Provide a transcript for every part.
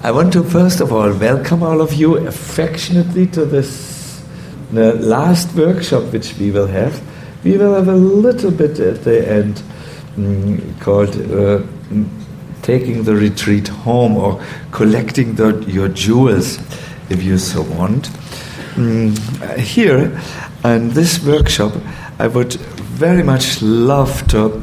I want to first of all welcome all of you affectionately to this the last workshop which we will have. We will have a little bit at the end called taking the retreat home, or collecting your jewels, if you so want. Here, in this workshop, I would very much love to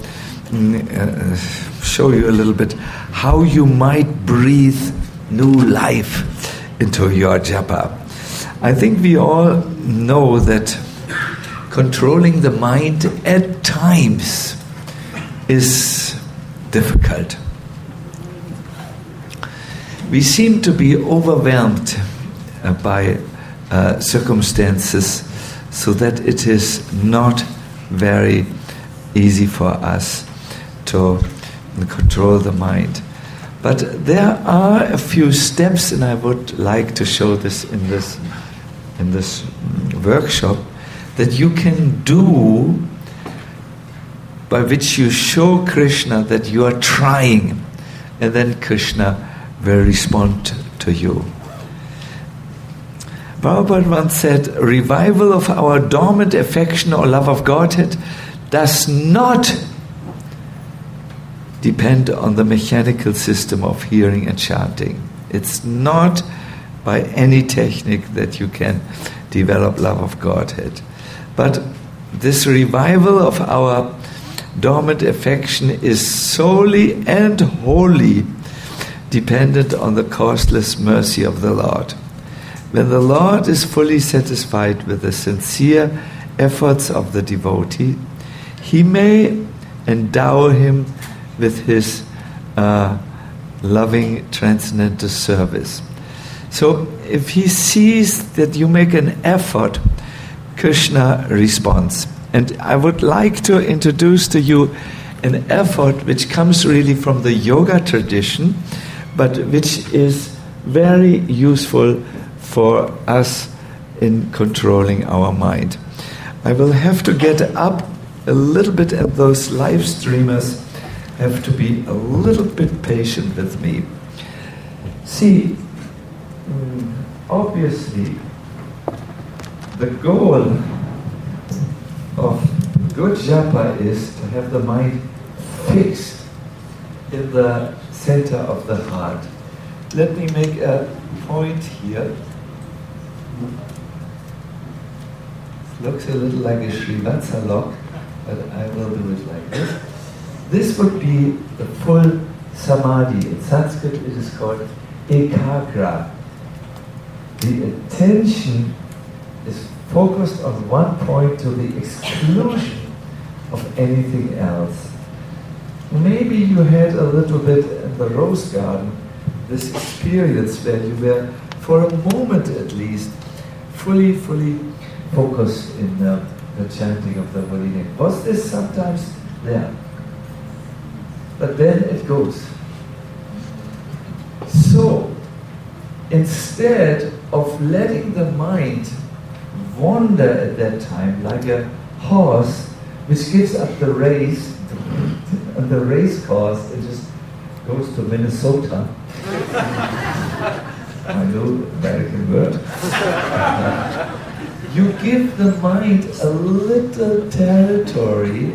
show you a little bit how you might breathe new life into your japa. I think we all know that controlling the mind at times is difficult. We seem to be overwhelmed by circumstances, so that it is not very easy for us to control the mind. But there are a few steps, and I would like to show this in this workshop, that you can do by which you show Krishna that you are trying, and then Krishna will respond to you. Prabhupada once said, revival of our dormant affection or love of Godhead does not depend on the mechanical system of hearing and chanting. It's not by any technique that you can develop love of Godhead. But this revival of our dormant affection is solely and wholly dependent on the causeless mercy of the Lord. When the Lord is fully satisfied with the sincere efforts of the devotee, He may endow him with His loving transcendental service. So if He sees that you make an effort, Krishna responds. And I would like to introduce to you an effort which comes really from the yoga tradition, but which is very useful for us in controlling our mind. I will have to get up a little bit, and those live streamers have to be a little bit patient with me. See, obviously, the goal of good japa is to have the mind fixed in the center of the heart. Let me make a point here. It looks a little like a Srivatsa lock, but I will do it like this. This would be the full samadhi. In Sanskrit it is called ekagra. The attention is focused on one point to the exclusion of anything else. Maybe you had a little bit in the rose garden this experience where you were, for a moment at least, fully focused in the chanting of the holy name. Was this sometimes there? But then it goes. So, instead of letting the mind wander at that time like a horse which gives up the race and the race course and just goes to Minnesota, I know American word, you give the mind a little territory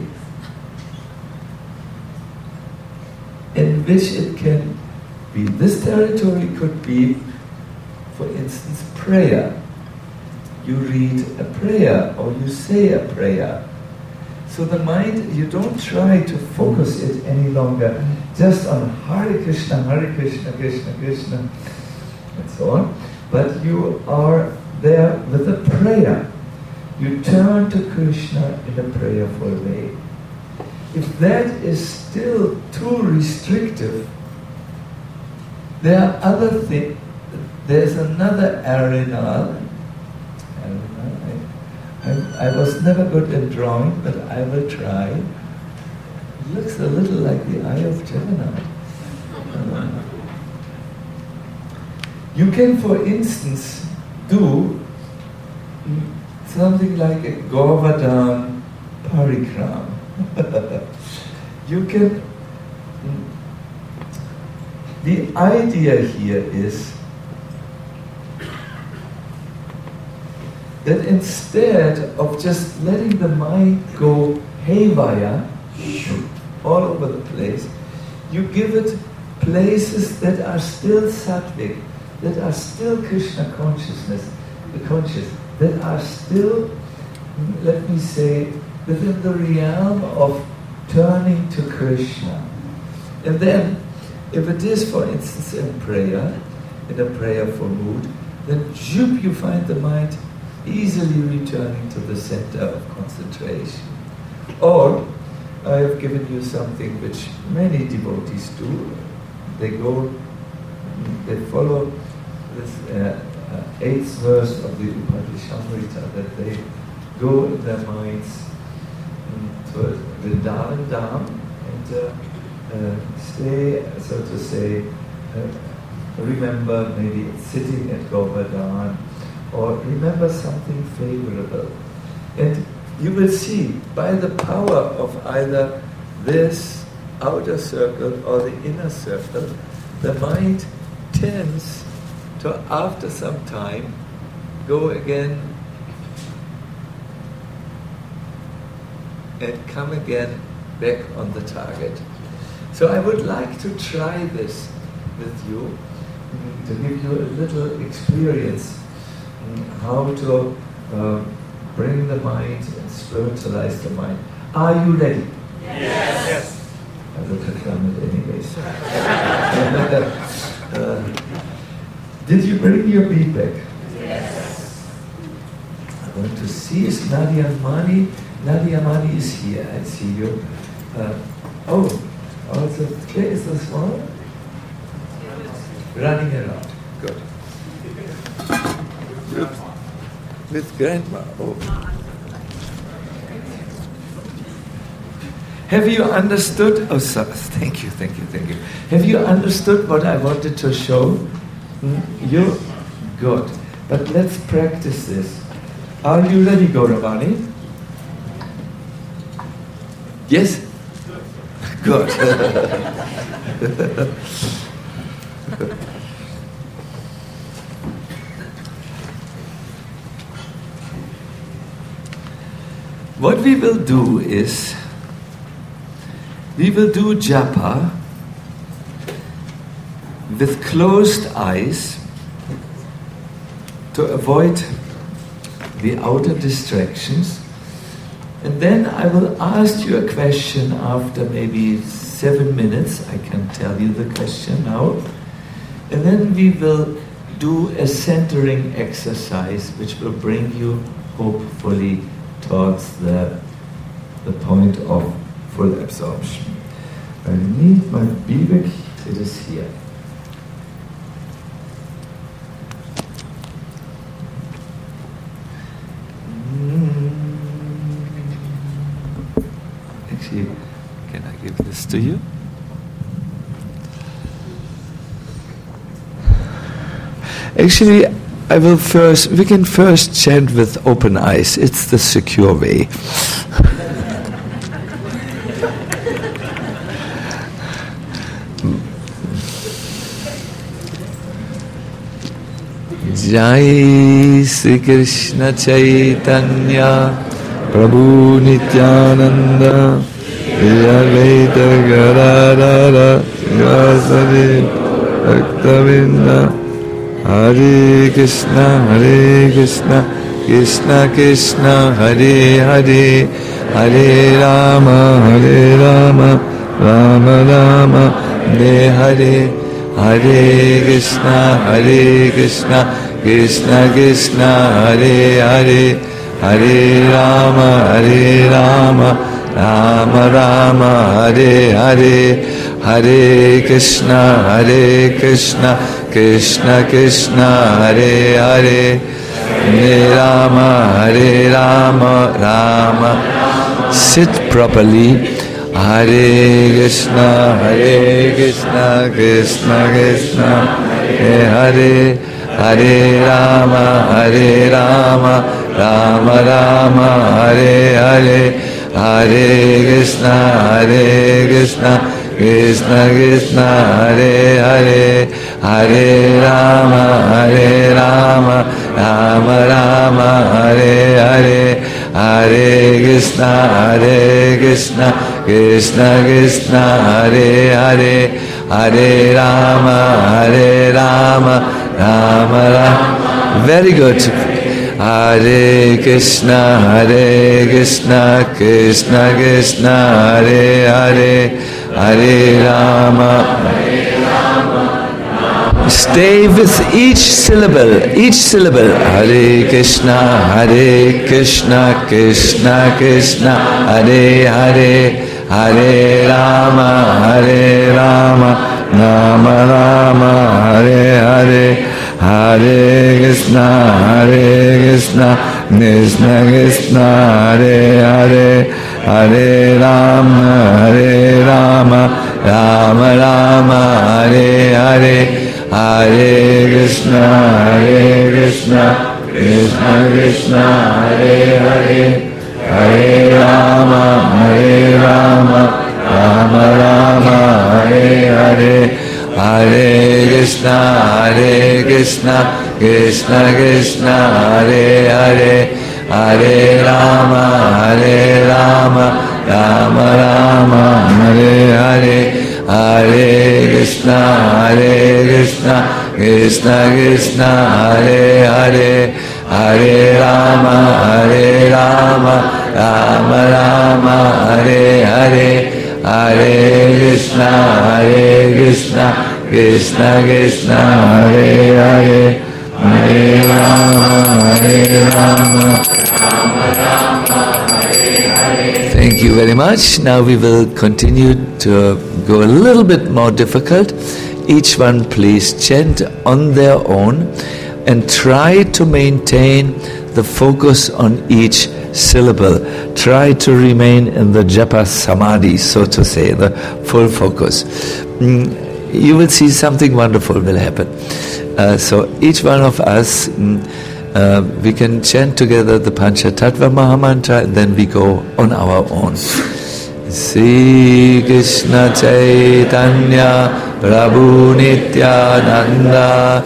in which it can be. This territory could be, for instance, prayer. You read a prayer or you say a prayer. So the mind, you don't try to focus it any longer just on Hare Krishna, Krishna Krishna, and so on. But you are there with a prayer. You turn to Krishna in a prayerful way. If that is still too restrictive, there are other things. There's another arena. I was never good in drawing, but I will try. It looks a little like the eye of Gemini. You can, for instance, do something like a Govardhan Parikram. You can the idea here is that instead of just letting the mind go haywire, all over the place, you give it places that are still sattvic, that are still Krishna conscious, that are still, let me say, within the realm of turning to Krishna. And then, if it is, for instance, in a prayerful mood, then you find the mind easily returning to the center of concentration. Or, I have given you something which many devotees do. They follow this 8th verse of the Upadeshamrita, that they go in their minds to Vrindavan Dham and stay, so to say, remember maybe sitting at Govardhan, or remember something favorable. And you will see, by the power of either this outer circle or the inner circle, the mind tends to, after some time, go again and come again back on the target. So I would like to try this with you, to give you a little experience how to bring the mind and spiritualize the mind. Are you ready? Yes. I will confirm it anyways. Did you bring your bead back? Yes. I want to see, is Nadia Mani? Nadia Mani is here, I see you. Also, where is this one? Running around. Good. With grandma. Oh. Have you understood? Oh, sorry. Thank you. Have you understood what I wanted to show? You? Good. But let's practice this. Are you ready, Gauravani? Yes? Good. What we will do is, we will do japa with closed eyes to avoid the outer distractions. And then I will ask you a question after maybe 7 minutes. I can tell you the question now. And then we will do a centering exercise which will bring you hopefully towards the point of full absorption. I need my Vivek, it is here. Actually, can I give this to you? Actually, we can first chant with open eyes. It's the secure way. Jai Sri Krishna Chaitanya Prabhu Nityananda Advaita Gadadhara Srivasadi Bhaktavinda Hare Krishna, Krishna Krishna, Hare Hare, Hare Rama, Rama Rama, Hare Hare Krishna, Krishna Krishna, Hare Hare, Hare Rama, Rama Rama, Hare Hare, Hare Krishna, Krishna Krishna, Hare Hare, Hare Rama, Rama. Sit properly. Hare Krishna, Krishna Krishna, Hare Hare, Hare Rama, Rama Rama, Hare Hare, Hare Krishna, Krishna Krishna Hare Hare, Hare Rama, Rama Rama, Hare Hare, Hare Krishna, Krishna Krishna, Hare Hare, Hare Rama, Rama Rama. Very good. Hare Krishna, Krishna Krishna, Hare Hare, Hare Rama. Stay with each syllable. Hare Krishna, Krishna Krishna, Hare Hare, Hare Rama, Rama Rama, Hare Hare, Hare Krishna, Krishna Krishna, Hare Hare, Hare Rama, Rama Rama, Hare Hare, Hare Krishna, Krishna Krishna, Hare Hare, Hare Rama, Rama Rama, Hare Hare, Hare Krishna, Krishna Krishna, Hare Hare, Hare Rama, Rama Rama, Hare Hare, Hare Krishna, Krishna Krishna, Hare Hare, Hare Rama, Rama Rama, Hare Hare, Hare Krishna, Krishna Krishna, Hare Hare, Hare Rama, Rama Rama, Hare Hare. Thank you very much. Now we will continue to go a little bit more difficult. Each one please chant on their own and try to maintain the focus on each syllable. Try to remain in the japa samadhi, so to say, the full focus. You will see something wonderful will happen. So each one of us, we can chant together the Panchatattva Mahamantra and then we go on our own. Sri Krishna Chaitanya Prabhu Nityananda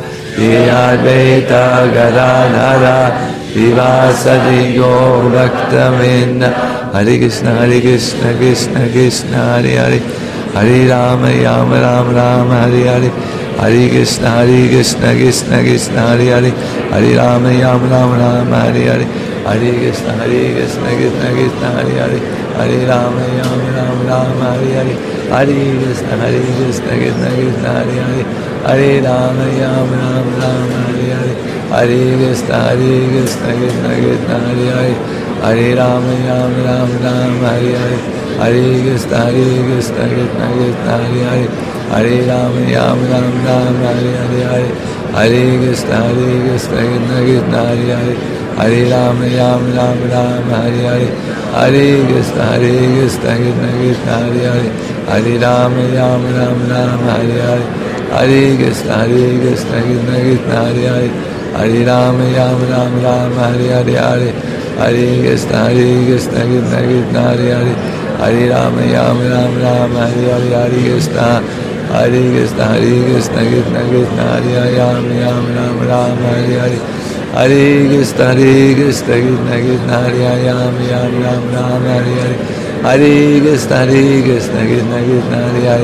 Advaita Gadadhara Vivasadi Gaur Bhaktavinda. Hare Krishna Krishna Krishna Hare Hare, Hare Rama Rama Hare Hare, Hare Krishna Krishna Krishna Hare Hare, Hare Rama Rama Hare Hare, Hare Krishna Krishna Krishna Hare Hare, Hare Rama Rama Hare Hare, Hare Krishna Krishna Krishna Hare Hare, Hare Rama Rama Hare Hare, Hare Krishna Krishna Krishna Hare Hare, Hare Rama Rama Hare Hare, Hare Krishna Krishna Krishna Hare Hare, Hare Rama Rama Hare Hare, Hare Krishna Krishna Krishna Hare Hare, Hare Rama Rama Hare Hare, Hare Krishna Krishna Krishna Hare Hare, Hare Rama Rama Hare Hare, Hare Krishna Krishna Krishna Hare Hare, Hare Rama Rama Hare Hare, Hare Krishna Krishna Krishna Hare Hare, Hare Rama Rama Hare Hare, Hare Krishna Krishna Krishna Krishna Hare Hare, Rama Rama Hare Hare, Hare Krishna Krishna Krishna Hare Hare, Rama Rama Hare Hare, Hare Krishna Krishna Krishna Hare Hare,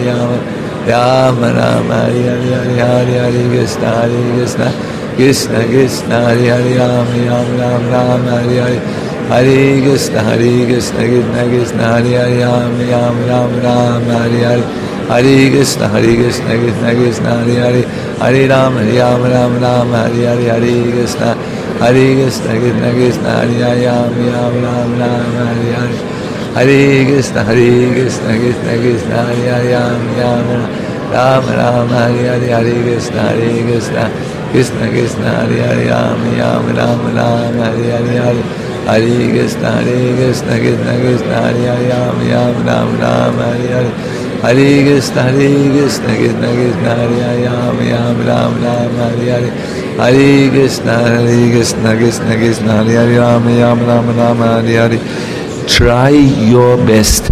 Rama Rama Hare Hare, Hare Krishna Krishna Krishna Hare Hare, Rama Rama Hare Hare, Hare Krishna Krishna Krishna Hare Hare, Rama Rama Hare Hare, Hare Krishna Krishna Krishna Hare Hare, Hare Rama Rama Hare Hare, Hare Krishna Krishna Krishna Hare Hare, Rama Rama Hare Hare, Hare Krishna Krishna Krishna Hare Hare, Rama Rama Hare Hare, Hare Krishna Krishna Krishna Hare Hare, Rama Rama Hare Hare, Hare Krishna Krishna Krishna Hare Hare, Rama Rama Hare Hare, Hare Krishna Krishna Krishna Hare Hare, Rama Rama Hare Hare, Hare Krishna Krishna Krishna Hare Hare, Rama Rama Hare Hare. Try your best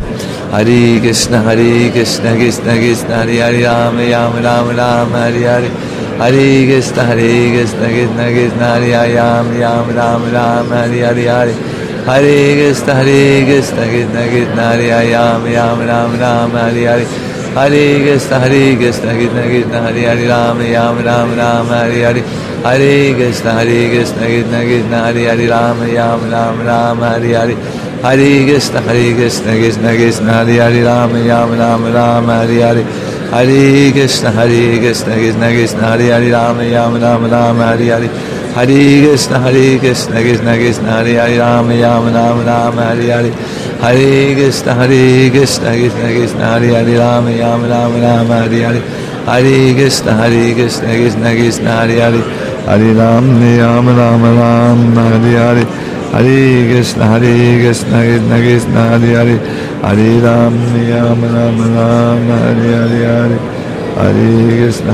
Hare Krishna Krishna Krishna Hare Hare Rama Rama Hare Hare Hare Krishna Krishna Krishna Hare Hare Rama Rama Hare Hare Hare Krishna Krishna Krishna Hare Hare Rama Hare Hare Hare Krishna Krishna Krishna Hare Hare Rama Hare Hare Hare Krishna Krishna Krishna Hare Hare Rama Hare Hare Hare Krishna Krishna Krishna Hare Hare Rama Hare Hare Hare Krishna Krishna Krishna Hare Hare Rama Hare Hare Hare Krishna Krishna Krishna Hare Hare Rama Hare Hare Hare Krishna Krishna Krishna Hare Hare Rama Hare Hare Hare Krishna Krishna Krishna Hare Hare Hare Rama Hare Hare Hare Krishna Krishna Krishna Hare Hare Hare Rama Hare Hare Hare Krishna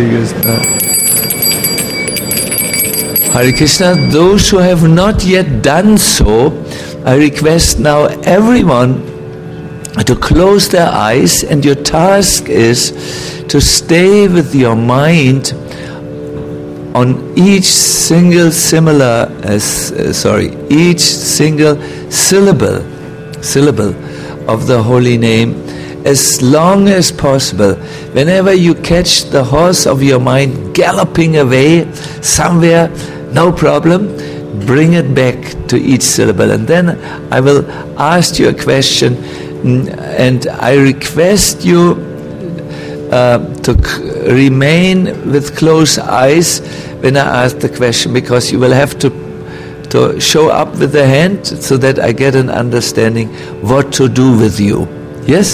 Hare Krishna. Those who have not yet done so, I request now everyone to close their eyes, and your task is to stay with your mind on each single each single syllable of the holy name as long as possible. Whenever you catch the horse of your mind galloping away somewhere, no problem, bring it back to each syllable. And then I will ask you a question, and I request you to remain with closed eyes when I ask the question, because you will have to show up with the hand so that I get an understanding what to do with you. Yes?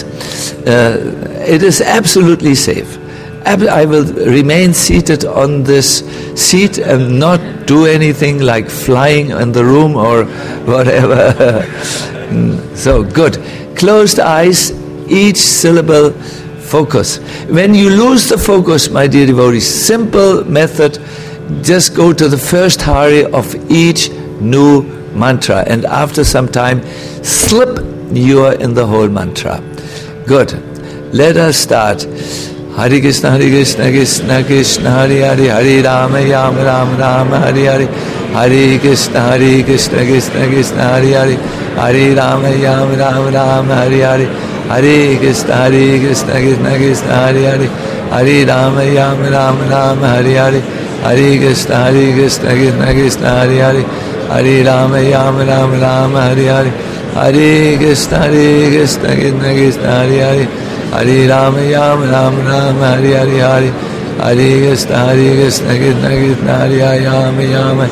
It is absolutely safe. I will remain seated on this seat and not do anything like flying in the room or whatever. So, good. Closed eyes, each syllable, focus. When you lose the focus, my dear devotees, simple method, just go to the first hari of each new mantra, and after some time, slip, you are in the whole mantra. Good. Let us start. Hare Krishna Krishna Krishna Hare Hare Hare Rama Rama Hare Hare Hare Krishna Krishna Krishna Hare Hare Hare Rama Rama Hare Hare Hare Krishna Krishna Krishna Hare Hare Hare Rama Rama Hare Hare Hare Krishna Krishna Krishna Hare Hare Hare Rama Rama Hare Hare Hare Krishna Krishna Krishna Hare Hare Hare Rama Rama Hare Hare Hare Krishna Krishna Krishna Hare Hare Rama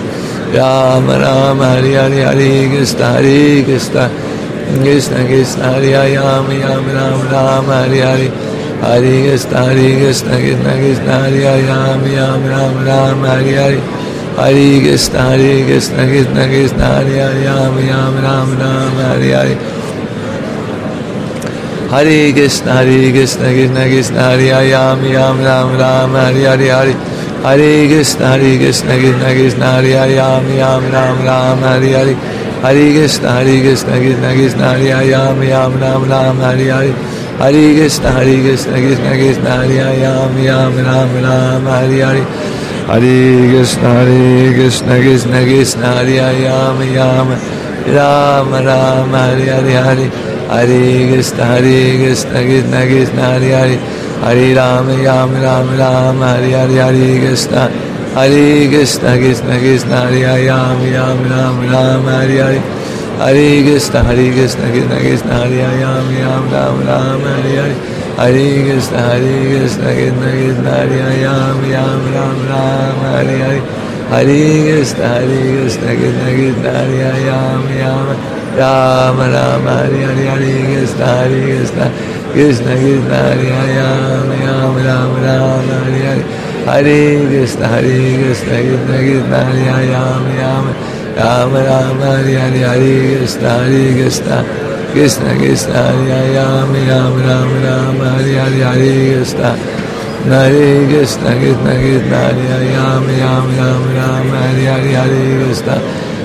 Rama Hare Hare Hare Krishna Krishna Krishna Hare Hare Rama Rama Hare Hare Hare Krishna Krishna Krishna Hare Hare Rama Hare Hare Hare Krishna Krishna Krishna Hare Hare Rama Hare Hare Hare Krishna Krishna Krishna Hare Hare Rama Hare Hare Hare Krishna Krishna Krishna Hare Hare Rama Hare Hare Hare Krishna Krishna Krishna Hare Hare Rama Hare Hare Hare Krishna Krishna Krishna Hare Hare Rama Hare Hare Hare Krishna Krishna Krishna Hare Hare Rama Hare Hare Hare Krishna Krishna Krishna Hare Hare Hare Rama Rama Hare Hare Hare Krishna Krishna Krishna Hare Hare Rama Hare Hare Hare Krishna Krishna Krishna Hare Hare Rama Hare Hare Hare Krishna Krishna Krishna Hare Hare Rama Hare Hare Hare Krishna Krishna Krishna Hare Hare Rama Hare Hare Hare Krishna Krishna Krishna Hare Hare Rama Hare Hare Hare Krishna Krishna Krishna Hare Hare Rama Hare Hare Hare Krishna Krishna Krishna Krishna Hare Hare Rama Hare Hare Hare Krishna Krishna Krishna Hare Hare Rama Hare Hare Hare Krishna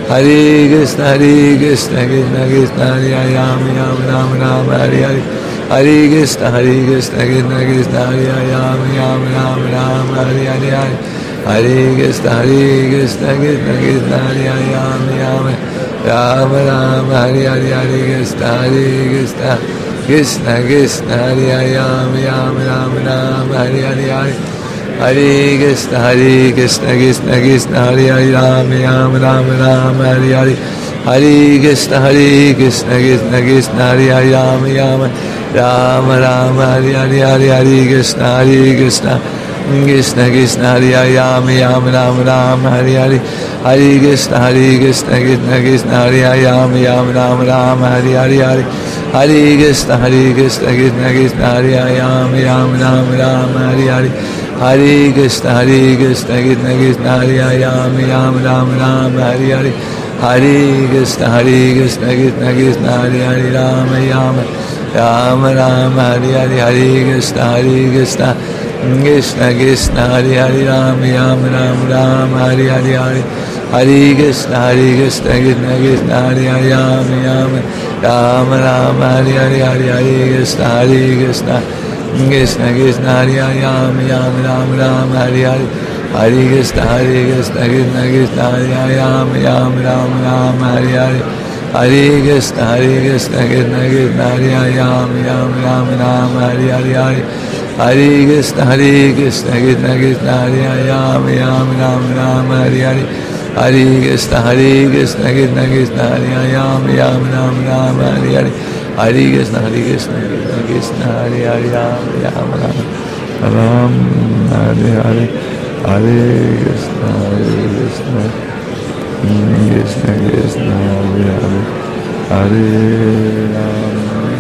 Hare Krishna, Krishna Krishna, Hare Ram, Ram Ram, Hare Hare. Hare Krishna, Krishna Krishna, Hare Ram, Ram Ram, Hare Hare. Hare Krishna, Krishna Krishna, Hare Ram, Ram Ram, Hare Hare. Hare Krishna, Krishna Krishna, Hare Ram, Ram Ram, Hare Hare. Hare Krishna, Krishna Krishna, Hare Ram, Ram Ram, Hare Hare. Hare Krishna, Krishna Krishna, Hare Ram, Ram Ram, Hare Hare. Hare Krishna, Krishna Krishna, Hare Ram, Ram Ram, Hare Hare. Hare Krishna, Krishna Krishna, Hare Ram, Ram Ram, Hare Hare. Hare Krishna, Krishna Krishna, Hare Ram, Ram Ram, Hare Hare. Hare Krishna, Krishna Krishna, Hare Ram, Ram Ram, Hare Hare. Hare Krishna, Krishna Krishna, Hare Ram, Ram Ram, Hare Hare. Hare Krishna, Krishna Krishna Krishna, Hare Ram, Ram Ram, Hare Hare. Hare Krishna, Krishna Krishna, Hare Ram, Ram Ram, Hare Hare. Hare Krishna, Krishna Krishna Krishna, Hare Ram, Ram Ram, Hare Hare. Hare Krishna, Krishna Krishna, Hare Ram, Ram Ram, Hare Hare. Hare Krishna, Krishna Krishna, Hare Ram, Ram Ram, Hare Hare. Hare Krishna, Krishna Krishna, Hare Ram, Ram Ram, Hare Hare. Hare Krishna, Krishna Krishna, Hare Ram, Ram Ram, Hare Hare. Hare Krishna, Krishna Krishna, Hare Ram, Ram Ram, Hare Hare. Hare Krishna, Krishna Krishna, Hare Hare. Hare Ram.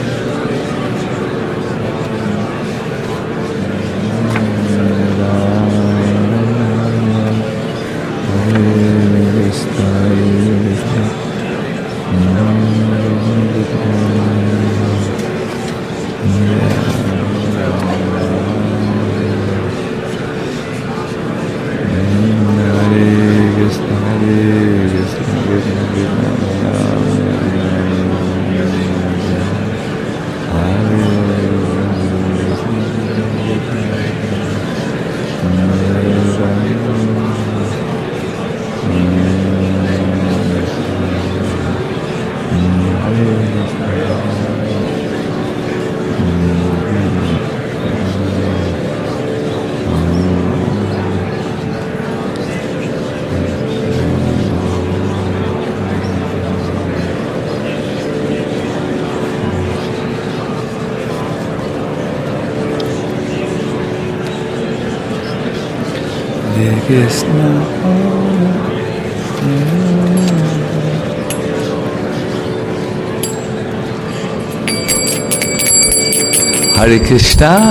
Hare Krishna.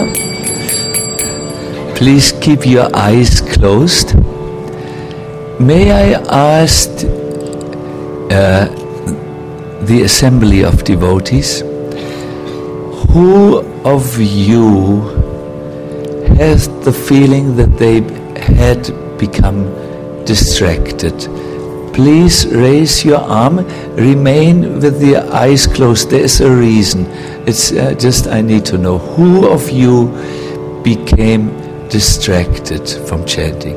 Please keep your eyes closed. May I ask the assembly of devotees, who of you has the feeling that they had become distracted? Please raise your arm. Remain with the eyes closed. There is a reason. It's just I need to know who of you became distracted from chanting.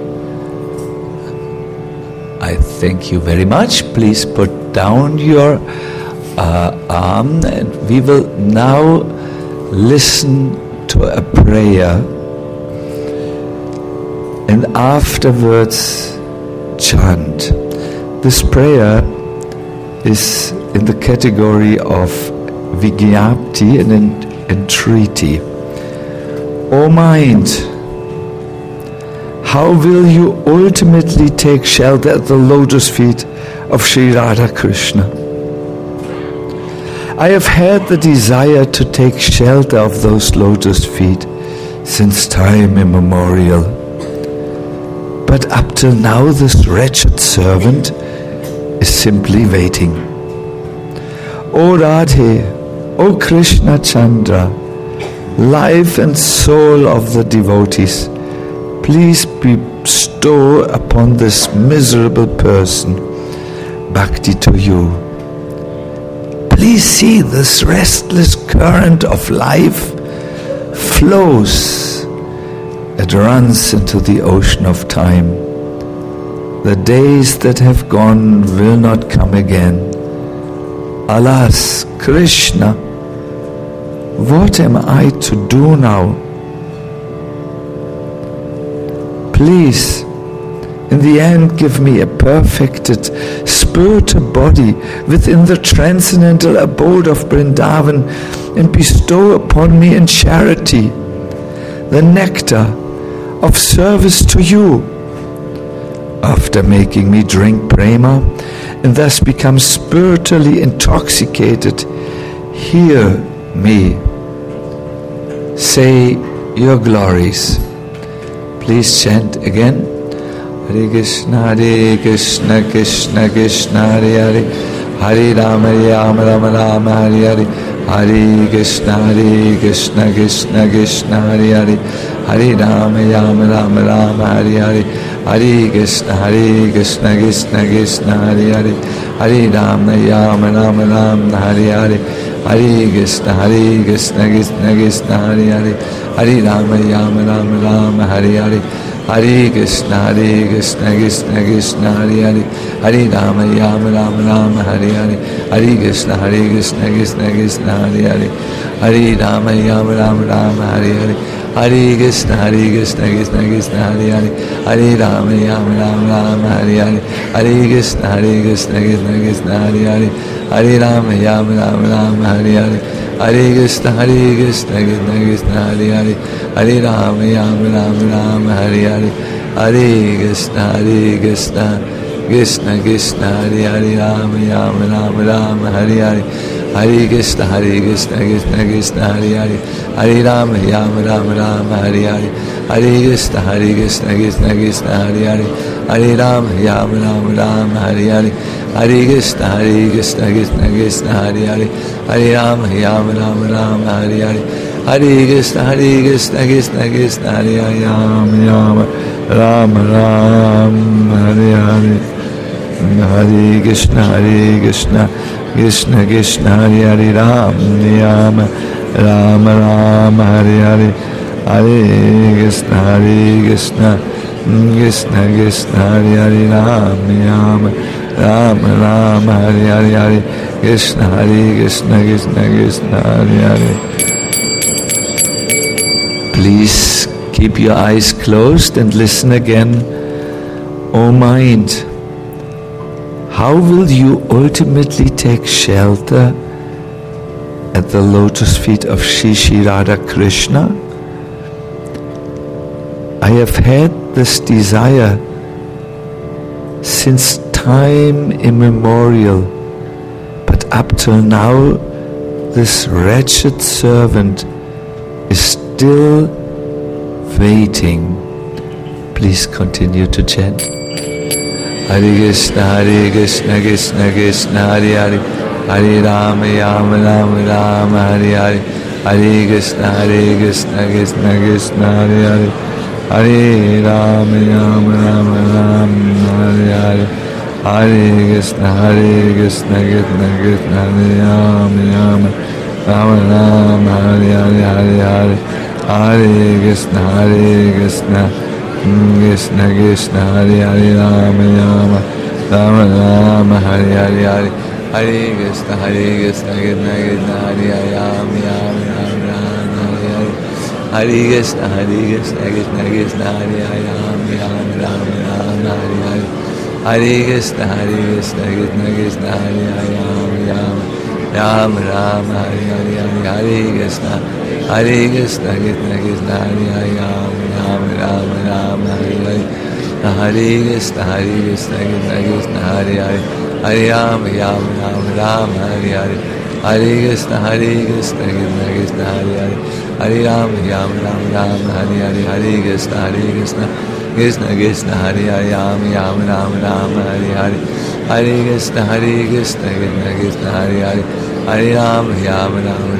I thank you very much. Please put down your arm, and we will now listen to a prayer, and afterwards chant. This prayer is in the category of Vigyapti and entreaty. O mind, how will you ultimately take shelter at the lotus feet of Sri Radha Krishna? I have had the desire to take shelter of those lotus feet since time immemorial. But up till now this wretched servant is simply waiting. O Radhe, O Krishna Chandra, life and soul of the devotees, please bestow upon this miserable person bhakti to you. Please see this restless current of life flows. It runs into the ocean of time. The days that have gone will not come again. Alas, Krishna, what am I to do now? Please, in the end, give me a perfected spiritual body within the transcendental abode of Vrindavan and bestow upon me in charity the nectar of service to you. After making me drink prema and thus become spiritually intoxicated, hear me say your glories. Please chant again. Hare Krishna, Krishna Krishna, Hare Hare, Hare Rama, Rama Rama, Hare Hare, Hare Krishna, Krishna Krishna, Hare Hare, Hare Rama, Rama Rama, Hare Hare, Hare Krishna, Krishna Krishna, Hare Hare, Hare Rama, Rama Rama, Hare Hare, Hare Krishna, Krishna Krishna, Hare Hare, Hare Rama, Rama Rama, Hare Hare, Hare Krishna, Krishna Krishna, Hare Hare, Hare Rama, Rama Rama, Hare Hare, Hare Krishna, Krishna Krishna, Hare Hare, Hare Rama, Rama Rama, Hare Hare, Hare Krishna, Krishna Krishna, Hare Hare, Hare Rama, Rama Rama, Hare Hare, Hare Krishna, Krishna Krishna, Hare Hare, Hare Rama, Rama Rama, Hare Hare, Hare Krishna, Krishna Krishna, Hare Hare, Hare Rama, Rama Rama, Hare Hare, Hare Krishna, Krishna Krishna, Hare Hare, Rama Rama, Hare Hare, Hare Krishna, Krishna Krishna, Hare Hare, Hare Rama, Rama Hare Hare, Hare Krishna, Krishna Krishna, Hare Hare, Hare Rama, Rama Hare Hare, Hare Krishna, Krishna Krishna, Hare Hare, Hare Rama, Rama Hare Hare, Hare Krishna, Krishna Krishna, Hare Hare, Rama Rama, Hare Hare, Hare Krishna, Krishna Krishna, Hare Hare, Rama Rama, Hare Hare, Hare Krishna, Krishna Krishna, Hare Hare, Rama Rama, Hare Hare, Hare Krishna, Krishna Krishna, Hare Hare. Please keep your eyes closed and listen again. O mind, how will you ultimately take shelter at the lotus feet of Shri Radha Krishna? I have had this desire since time immemorial, but up till now this wretched servant is still waiting. Please continue to chant. Hare Krishna, Krishna Krishna, Hare Hare, Hare Rama, Rama Hare Hare, Hare Krishna, Krishna Krishna, Hare Hare, Hare Rama, Rama Hare Hare, Hare Krishna, Krishna Krishna, Hare Rama, Hare Hare, Hare Krishna, Krishna Krishna, Hare Hare, Rama Rama, Hare Hare, Hare Krishna, Krishna Krishna, Hare Hare, Rama Hare Hare, Hare Krishna, Krishna Krishna, Hare Hare, Rama Hare Hare, Hare Krishna, Krishna Krishna, Hare Hare, Rama Hare Hare, Hare Krishna, Krishna Krishna, Hare Hare, Rama Hare Hare, Hare Krishna, Krishna Krishna, Hare Hare, Hare Rama Hare Hare, Hare Krishna, Krishna Krishna, Hare Hare, Hare Rama Hare Hare, Hare Krishna, Krishna Krishna, Hare Hare, Rama Hare Hare, Hare Krishna, Krishna Krishna, Hare Hare, Hare Rama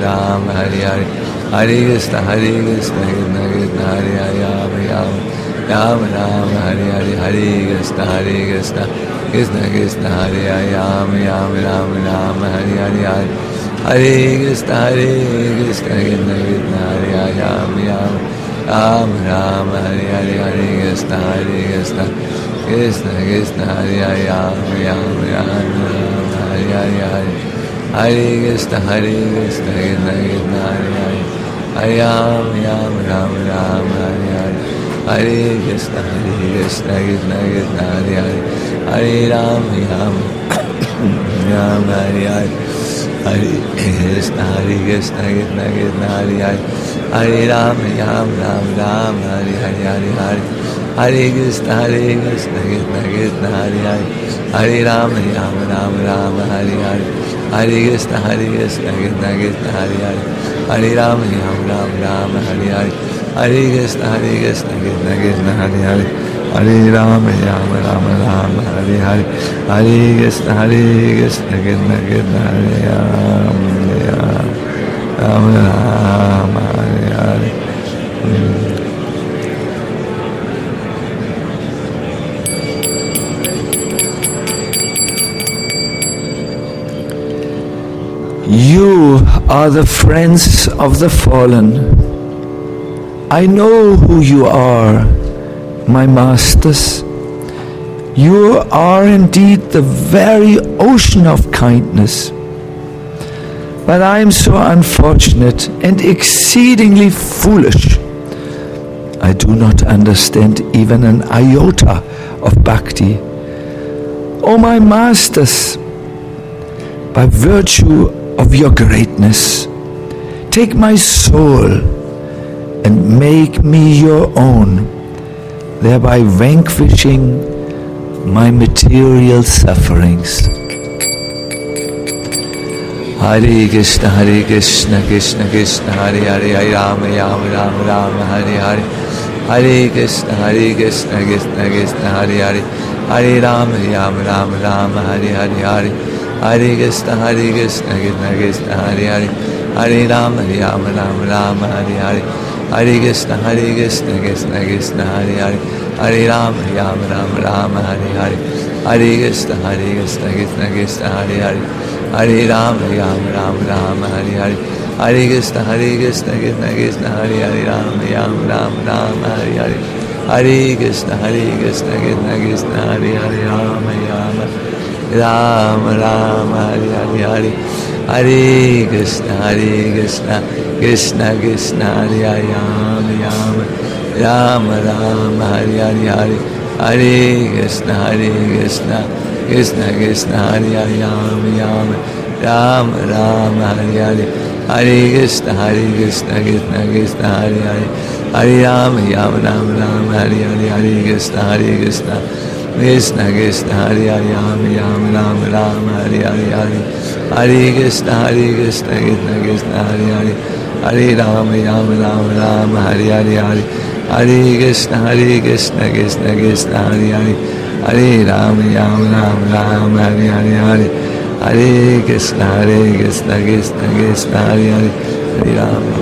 Hare Hare, Hare Krishna, Krishna Krishna, Hare Hare, Rama Rama Hare Hare Hare Krishna Krishna Krishna Hare Hare Rama Rama Rama Rama Hare Hare Hare Krishna Krishna Krishna Hare Hare Rama Rama Rama Hare Hare Hare Krishna Krishna Krishna Hare Hare Rama Rama Rama Hare Hare Hare Krishna Krishna Krishna Hare Hare Hare Rama Rama Rama Hare Hare Hare Krishna Krishna Krishna Hare Hare Hare Rama Rama Rama Hare Hare Hare Krishna Krishna Krishna Hare Hare Hare Rama Rama Rama Hare Hare Hare Krishna Krishna Krishna Hare Hare Hare Rama Rama Rama Hare Hare Hare Krishna Krishna Krishna Hare Hare Hare Rama Rama Rama Hare Hare Hare Krishna Krishna Krishna Hare Hare Hare Rama Rama Rama Hare Hare Hare Krishna Krishna Krishna Hare Rama Rama Hare Hare. You are the friends of the fallen. I know who you are, my masters. You are indeed the very ocean of kindness. But I am so unfortunate and exceedingly foolish. I do not understand even an iota of bhakti. O my masters, by virtue of your greatness, take my soul and make me your own, thereby vanquishing my material sufferings. Hare Krishna Krishna Krishna Hare Hare Hare Rama Rama Rama Rama Hare Hare Hare Krishna Krishna Krishna Hare Hare Hare Rama Rama Rama Rama Hare Hare Hare Krishna Krishna Krishna Hare Hare Hare Rama Rama Rama Rama Hare Hare Hare Krishna Krishna Krishna Hare Hare Hare Rama Rama Rama Rama Hare Hare Hare Krishna Krishna Krishna Hare Hare Hare Rama Rama Rama Rama Hare Hare Hare Krishna Krishna Krishna Hare Hare Rama Rama Rama Rama Hare Hare Hare Krishna Krishna Krishna Hare Hare Rama Rama Rama Rama Hare Hare Hare Krishna Krishna Krishna Hare Hare Rama Rama Rama Hare Hare Hare Krishna Krishna Krishna Hare Hare Rama Rama Hare Hare Hare Krishna Krishna Krishna Hare Hare Hare Rama Rama Rama Hare Hare Hare Krishna Krishna Krishna Hare Hare Rama Rama Rama Hare Hare Hare Krishna Krishna Krishna Hare Hare Hare Rama Rama Rama Hare Hare Hare Krishna Krishna Krishna Hare Hare Hare Rama Rama Rama Hare Hare Hare Krishna Krishna Krishna Hare Hare Hare Rama.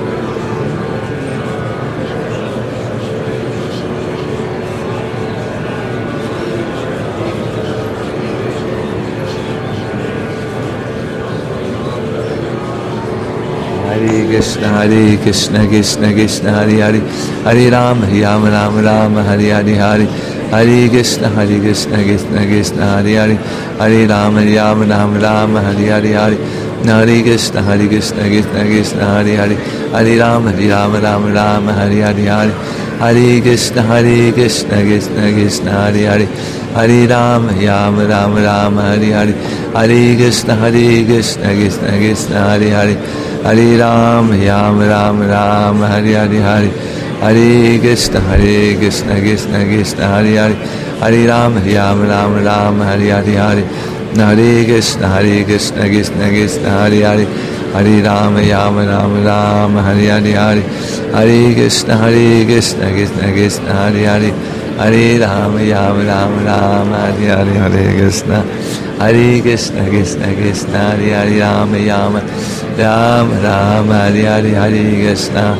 Krishna Krishna Krishna Hare Hare Hare Rama Rama Rama Hare Hare Hare Krishna Krishna Krishna Hare Hare Hare Rama Rama Rama Hare Hare Hare Krishna Krishna Krishna Hare Hare Hare Rama Rama Rama Hare Hare Hare Krishna Krishna Krishna Hare Hare Hare Rama Rama Rama Hare Hare Hare Krishna Krishna Krishna Hare Hare Hare Rama Rama Rama Hare Hare Hare Krishna Krishna Krishna Hare Hare Hare Rama Rama Rama Hare Hare Hare Krishna Krishna Krishna Hare Hare Hare Rama Rama Rama Hare Hare Hare Krishna Krishna Krishna Hare Hare Hare Rama Rama Rama Hare Hare Hare Krishna Krishna Krishna Hare Hare Rama Rama Rama Hare Hare Hare Krishna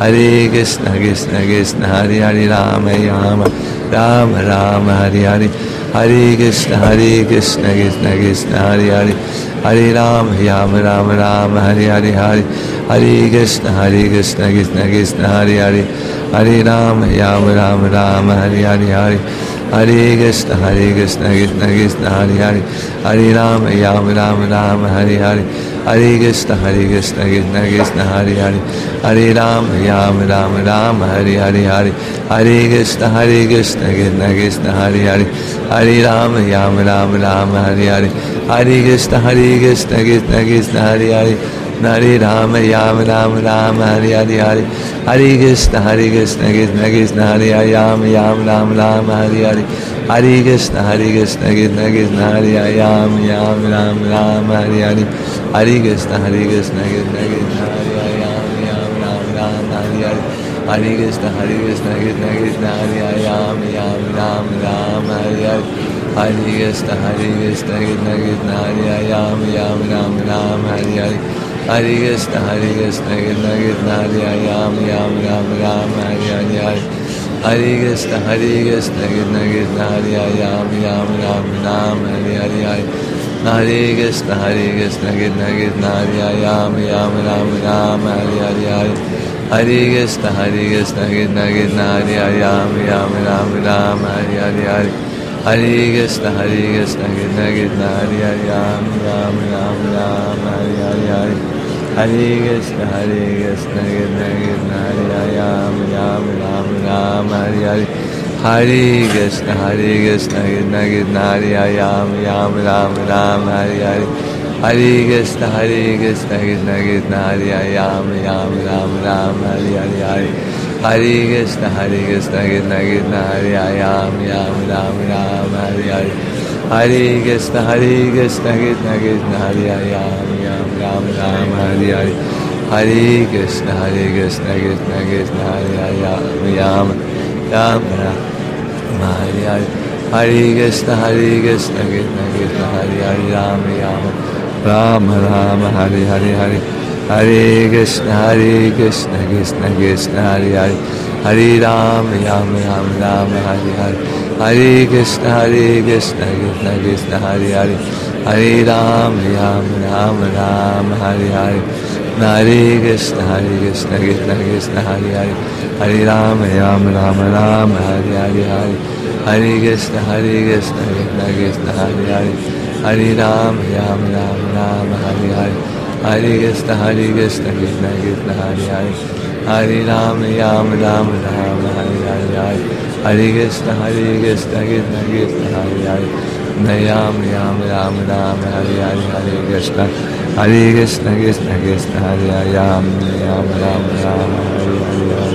Hare Krishna Krishna Krishna Hare Hare Rama Rama Rama Rama Hare Hare Hare Krishna Krishna Krishna Hare Hare Hare Rama Rama Rama Rama Hare Hare Hare Krishna Krishna Krishna Hare Hare Hare Rama Rama Rama Rama Hare Hare Hare Krishna Krishna Krishna Hare Hare Hare Rama Rama Rama Rama Hare Hare Hare Krishna Krishna Krishna Hare Hare Hare Rama Rama Rama Rama Hare Hare Hare Krishna Krishna Krishna Hare Hare Hare Rama Rama Rama Rama Hare Hare Hare Krishna Krishna Krishna Hare Hare Hare Rama Rama Rama Rama Hare Hare Hare Krishna Krishna Krishna Hare Hare Rama Rama Rama Rama Hare Hare Hare Krishna Krishna Krishna Hare Hare Rama Rama Rama Rama Hare Hare Hare Krishna Krishna Krishna Hare Hare Rama Rama Rama Hare Hare Hare Krishna Krishna Krishna Hare Hare Rama Rama Rama Rama Hare Hare Hare Krishna Krishna Krishna Hare Hare Rama Rama Rama Rama Hare Hare Hare Krishna Krishna Krishna Hare Hare Rama Rama Rama Rama Hare Hare Hare Krishna Krishna Krishna Hare Hare Rama Rama Rama Rama Hare Hare Hare Krishna Krishna Krishna Hare Hare Rama Rama Rama Rama Hare Hare Hare Krishna Krishna Krishna Hare Hare Rama Rama Rama Rama Hare Hare Hare Krishna Krishna Krishna Hare Hare Rama Rama Rama Rama Hare Hare Hare Krishna Krishna Krishna Hare Hare Rama Rama Rama Rama Hare Hare Hare Krishna Krishna Krishna Hare Hare Rama Rama Rama Rama Hare Hare Hare Krishna Krishna Krishna Hare Hare Rama Rama Rama Rama Hare Hare Hare Krishna Krishna Krishna Hare Hare Rama Rama Rama Rama Hare Hare Hare Krishna Krishna Krishna Hare Hare Rama Rama Rama Rama Hare Hare Hare Krishna Krishna Krishna Hare Hare Rama Rama Rama Rama Hare Hare Hare Krishna Krishna Krishna Hare Hare Rama Rama Rama Hare Hare Hare Krishna Krishna Krishna Hare Hare Hare Rama Rama Rama Hare Hare Hare Krishna Krishna Krishna Hare Hare Hare Rama Rama Rama Rama Hare Hare Hare Krishna Krishna Krishna Hare Hare Hare Rama Rama Rama Rama Hare Hare Hare Krishna Krishna Krishna Hare Hare Hare Rama Rama Rama Rama Hare Hare Hare Krishna Krishna Krishna Hare Hare Hare Rama Rama Rama Rama Hare Hare Hare Krishna Krishna Krishna Hare Hare Rama Rama Rama Rama Hare Hare Hare Krishna Krishna Krishna Hare Hare Rama Rama Rama Rama Hare Hare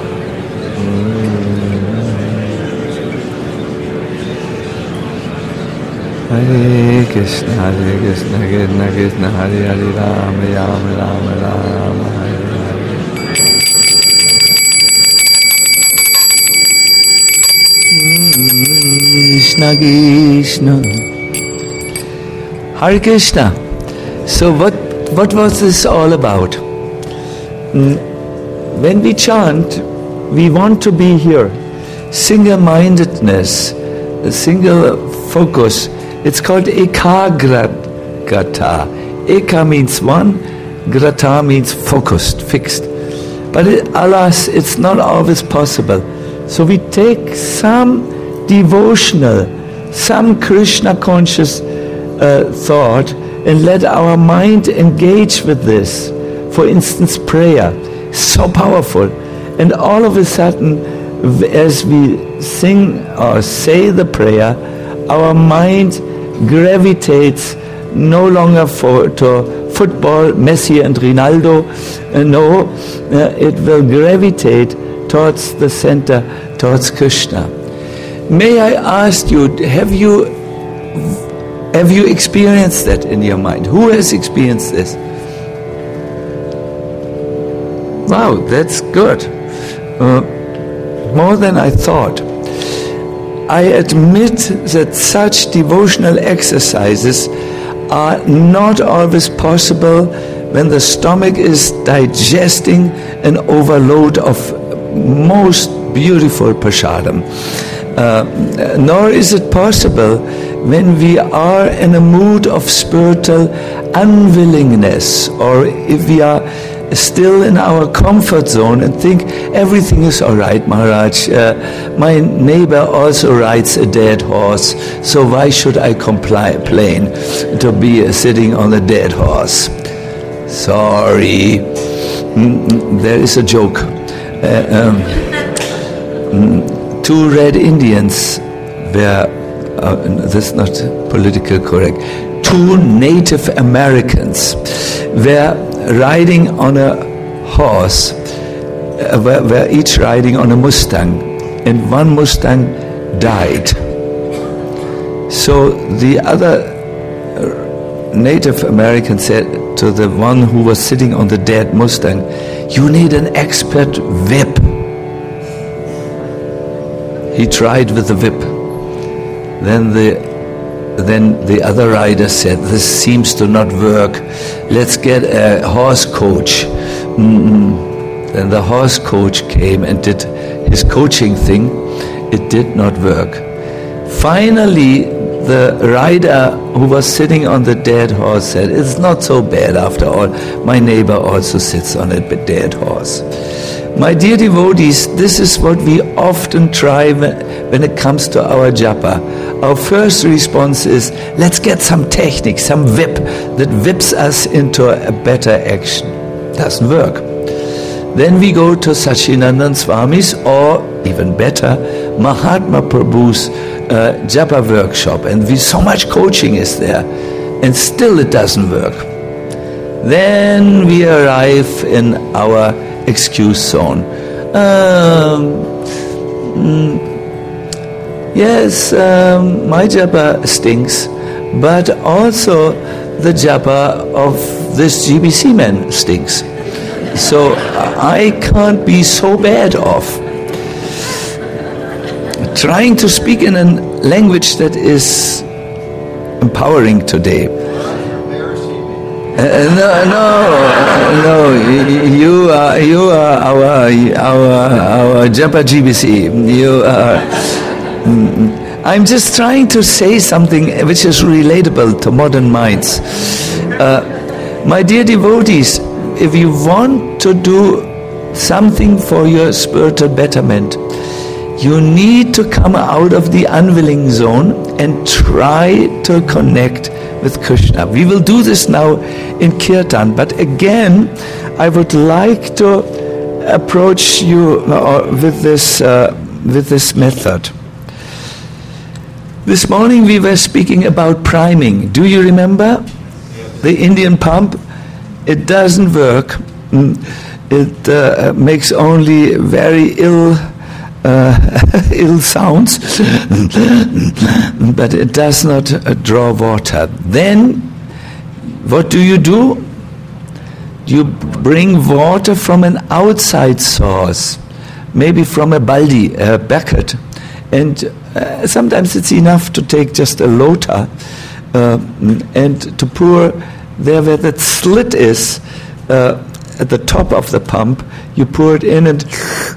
Hare Krishna Krishna Krishna Hare Hare Rama Rama Rama Rama Hare Hare Krishna Krishna Hare Krishna. So what was this all about? When we chant, we want to be here. Single-mindedness, a single focus. It's called ekagrata. Eka means one, grata means focused, fixed. But alas, it's not always possible. So we take some devotional, some Krishna conscious thought and let our mind engage with this. For instance, prayer, so powerful. And all of a sudden, as we sing or say the prayer, our mind gravitates no longer to football, Messi and Ronaldo. No, it will gravitate towards the center, towards Krishna. May I ask you, have you experienced that in your mind? Who has experienced this? Wow, that's good. More than I thought. I admit that such devotional exercises are not always possible when the stomach is digesting an overload of most beautiful prasadam. Nor is it possible when we are in a mood of spiritual unwillingness, or if we are still in our comfort zone and think everything is all right, Maharaj. My neighbor also rides a dead horse, so why should I complain to be sitting on a dead horse? Sorry, there is a joke. Two red Indians were, this is not politically correct, two Native Americans were riding on a horse, were each riding on a Mustang, and one Mustang died. So the other Native American said to the one who was sitting on the dead Mustang, "You need an expert whip." He tried with the whip. Then the other rider said, "This seems to not work. Let's get a horse coach." Then the horse coach came and did his coaching thing. It did not work. Finally, the rider who was sitting on the dead horse said, "It's not so bad after all. My neighbor also sits on a dead horse." My dear devotees, this is what we often try when it comes to our japa. Our first response is, let's get some technique, some whip that whips us into a better action. Doesn't work. Then we go to Sacinandana Swami's, or even better, Mahatma Prabhu's japa workshop, and so much coaching is there, and still it doesn't work. Then we arrive in our excuse zone. Yes, my japa stinks, but also the japa of this GBC man stinks. So I can't be so bad off. Trying to speak in a language that is empowering today. No. You are our japa GBC. You are. I'm just trying to say something which is relatable to modern minds. My dear devotees, if you want to do something for your spiritual betterment, you need to come out of the unwilling zone and try to connect with Krishna. We will do this now in Kirtan, but again, I would like to approach you with this method. This morning we were speaking about priming. Do you remember? The Indian pump? It doesn't work. It makes only very ill sounds, but it does not draw water. Then, what do? You bring water from an outside source, maybe from a baldi, a bucket, and sometimes it's enough to take just a lota and to pour there where that slit is at the top of the pump. You pour it in, and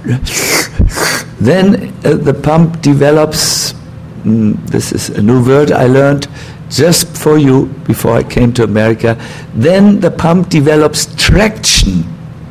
then the pump develops, this is a new word I learned just for you before I came to America, then the pump develops traction.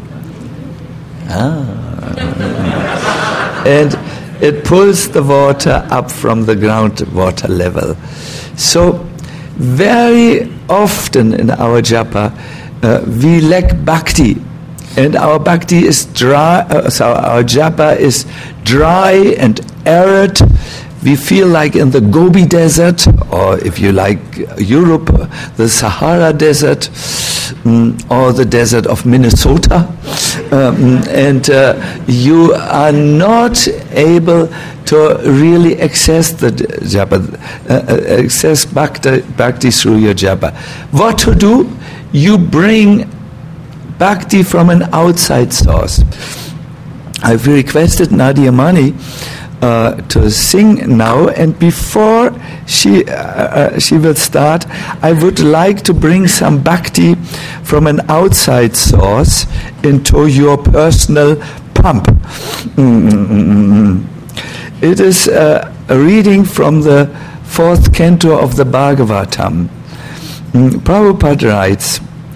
And it pulls the water up from the groundwater level. So very often in our japa, we lack bhakti. And our bhakti is dry, so our japa is dry and arid. We feel like in the Gobi Desert, or if you like Europe, the Sahara Desert, or the desert of Minnesota. And you are not able to really access the japa, access bhakti through your japa. What to do? You bring bhakti from an outside source. I've requested Nadia Mani to sing now, and before she will start, I would like to bring some bhakti from an outside source into your personal pump. It is a reading from the 4th canto of the Bhagavatam. Prabhupada writes,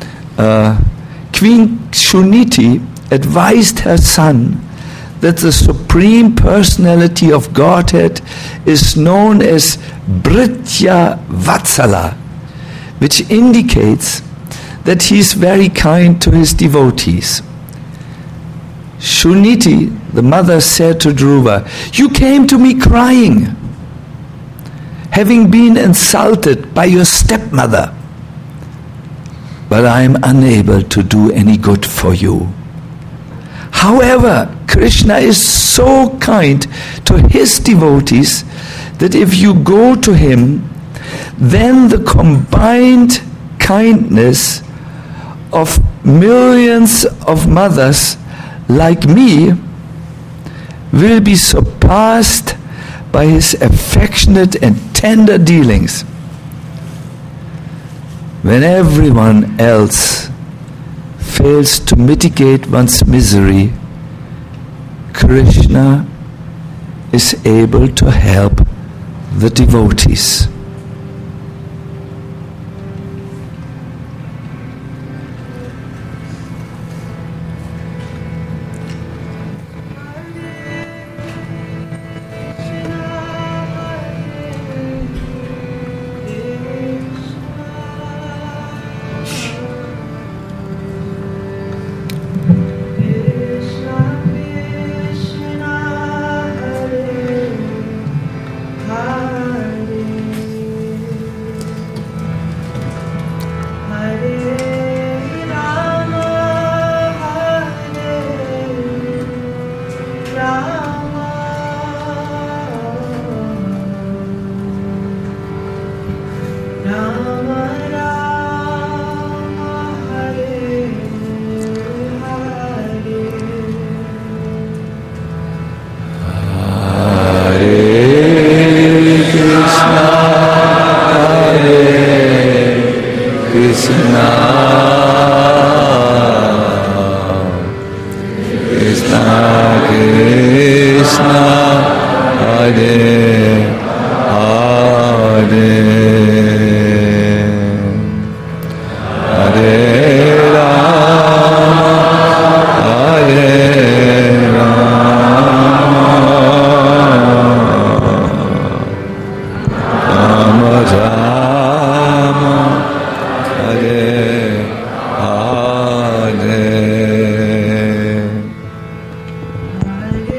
Queen Shuniti advised her son that the Supreme Personality of Godhead is known as Bhritya Vatsala, which indicates that he is very kind to his devotees. Shuniti, the mother, said to Dhruva, "You came to me crying, having been insulted by your stepmother, but I am unable to do any good for you. However, Krishna is so kind to his devotees that if you go to him, then the combined kindness of millions of mothers like me will be surpassed by his affectionate and tender dealings. When everyone else fails to mitigate one's misery, Krishna is able to help the devotees."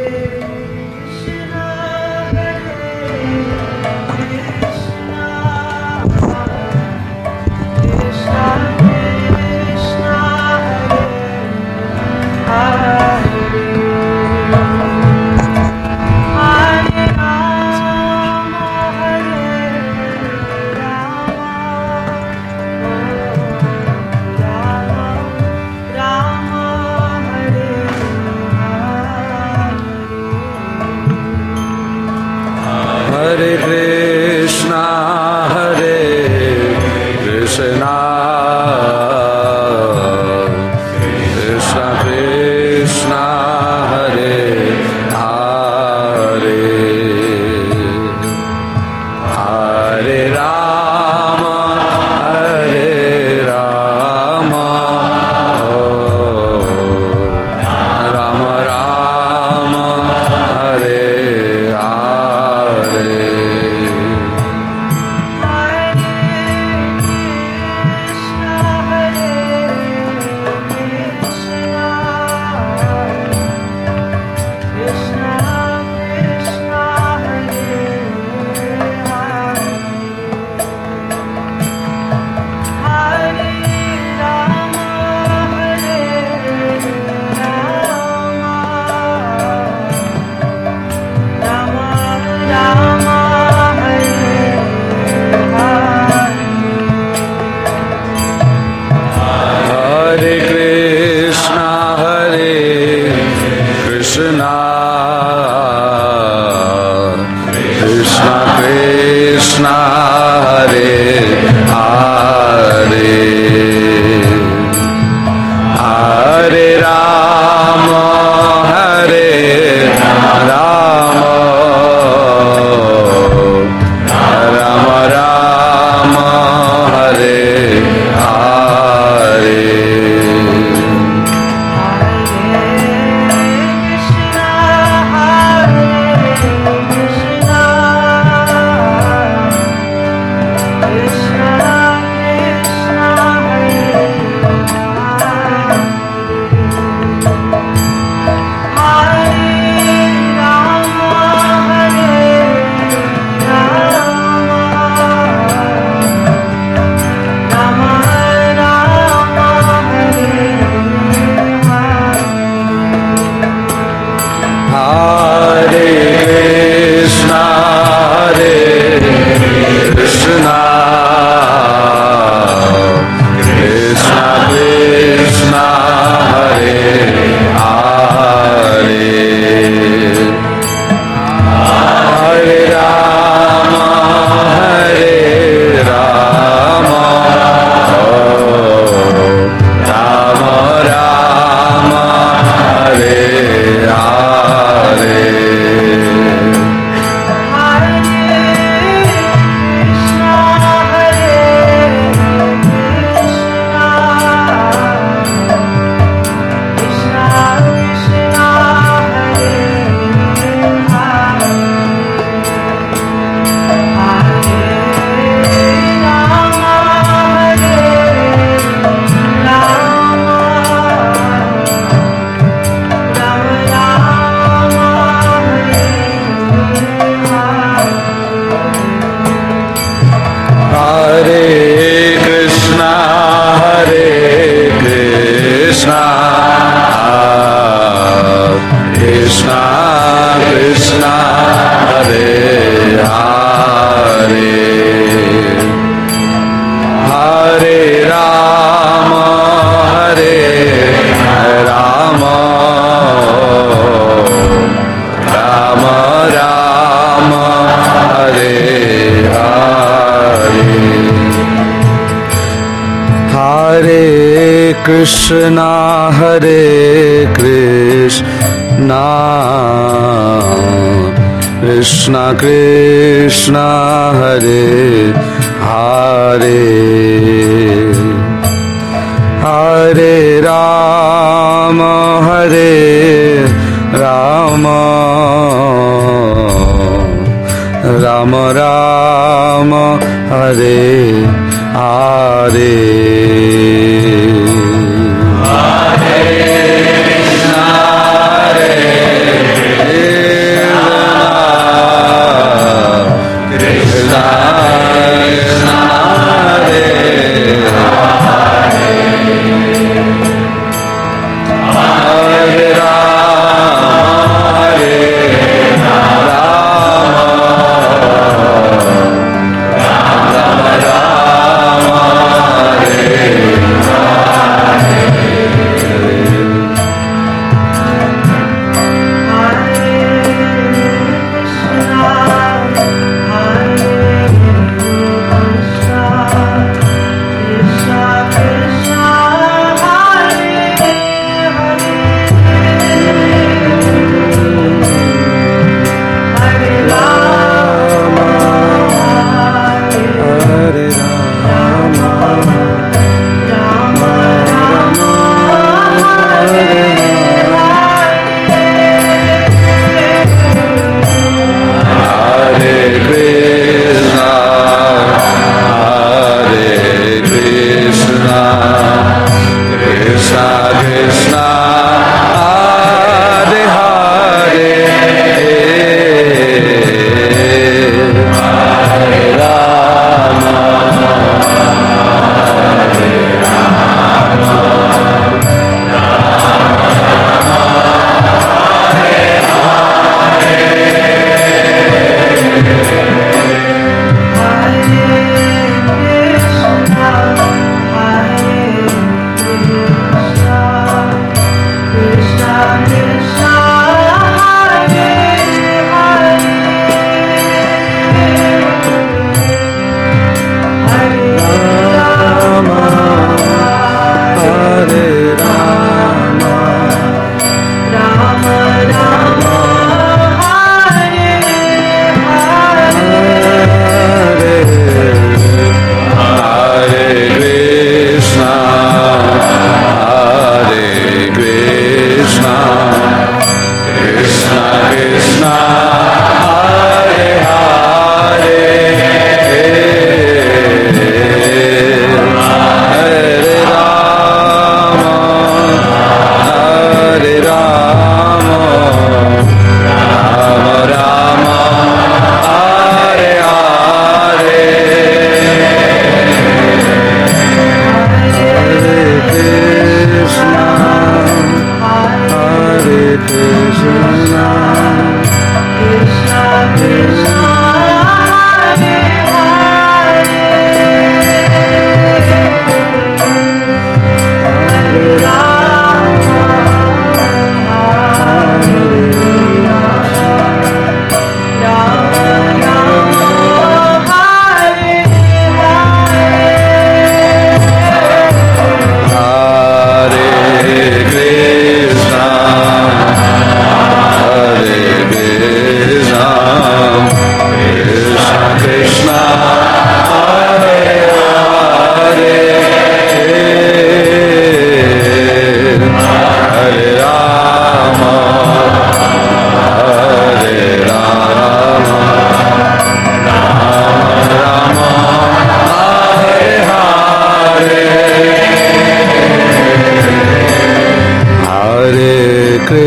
Krishna Krishna Hare Hare Hare Rama Hare Rama Rama Rama Hare Hare Krishna Hare Krishna Krishna Krishna Hare Hare Hare Rama Hare Rama Rama Rama Hare Hare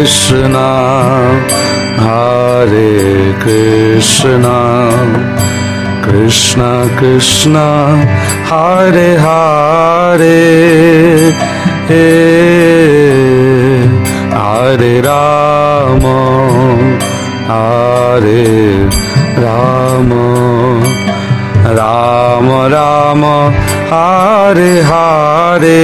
Krishna, Hare Krishna, Krishna Krishna, Hare Hare, Hare Rama, Hare Rama, Rama Rama, Hare Hare,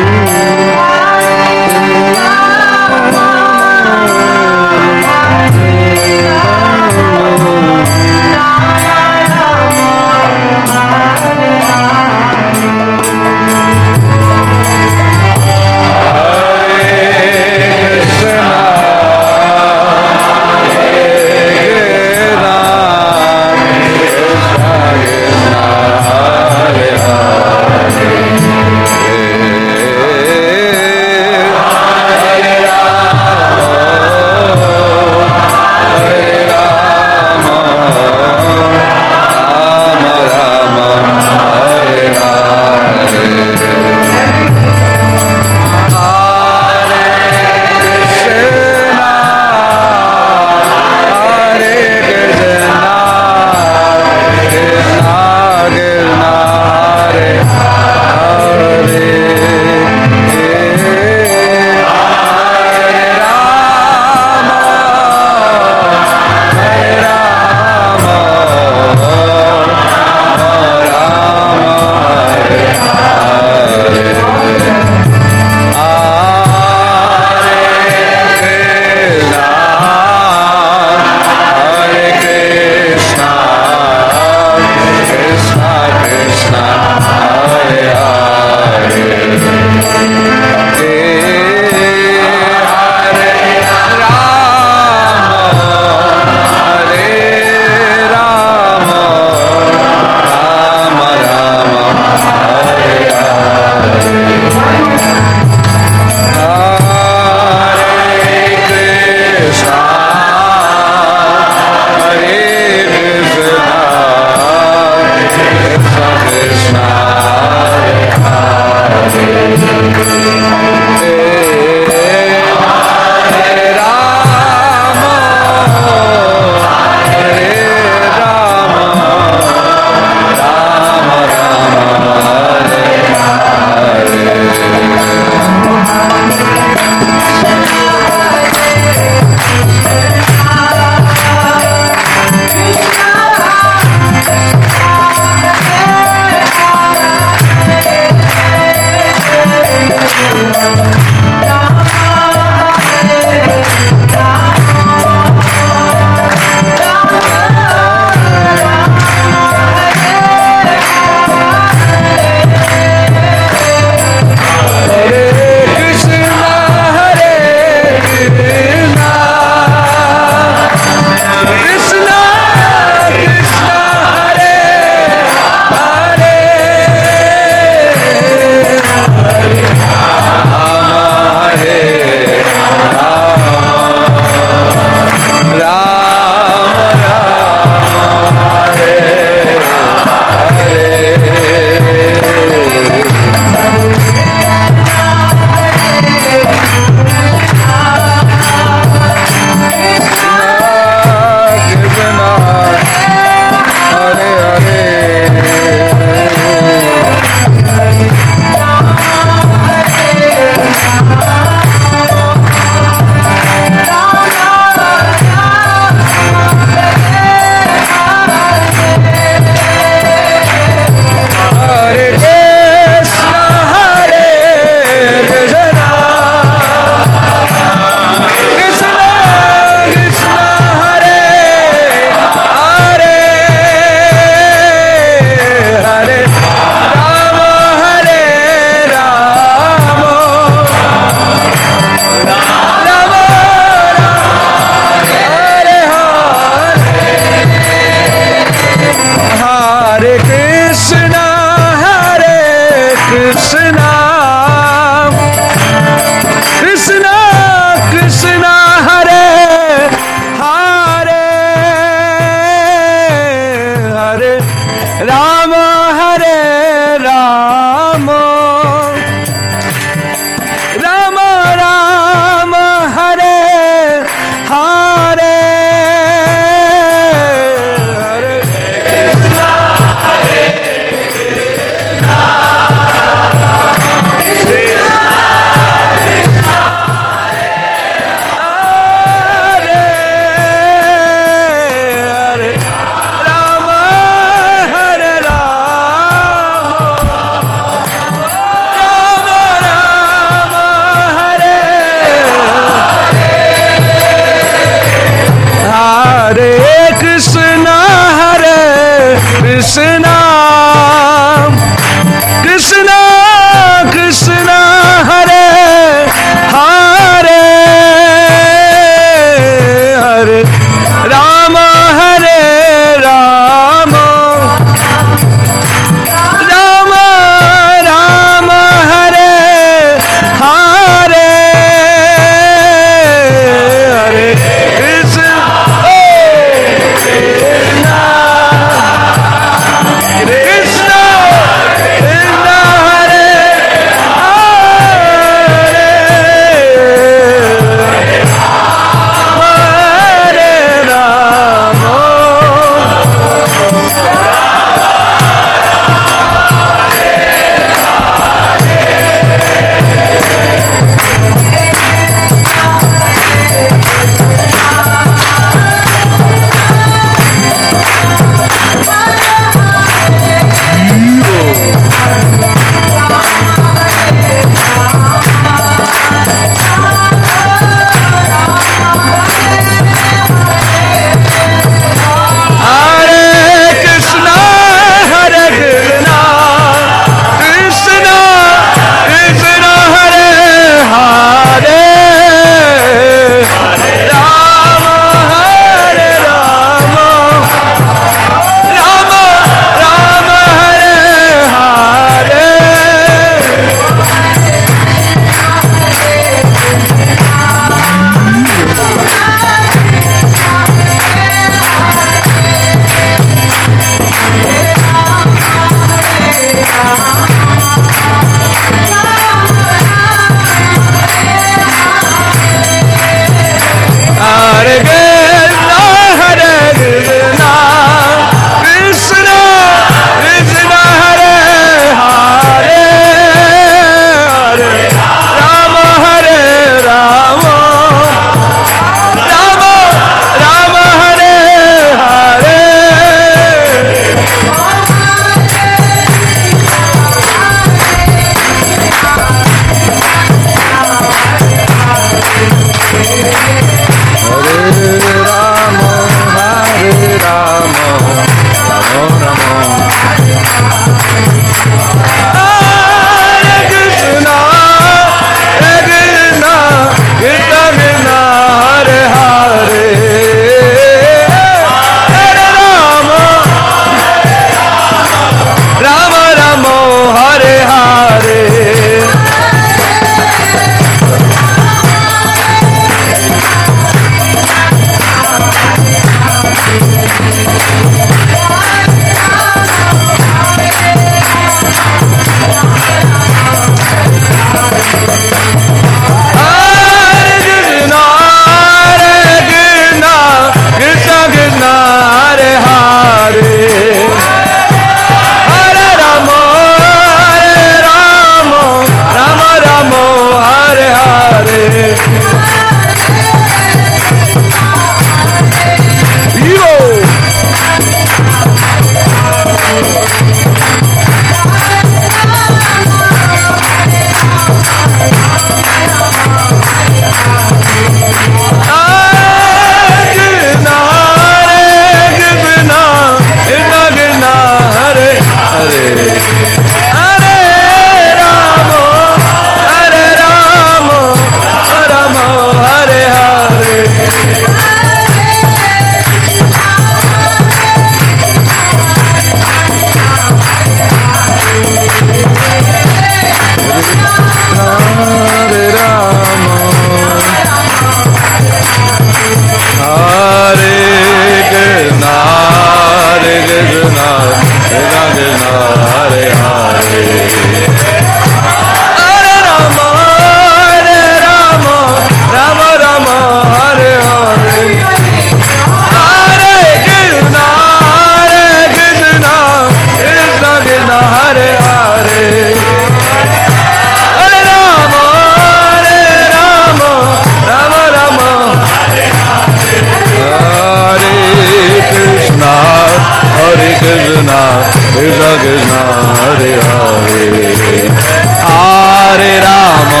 Hare Rama,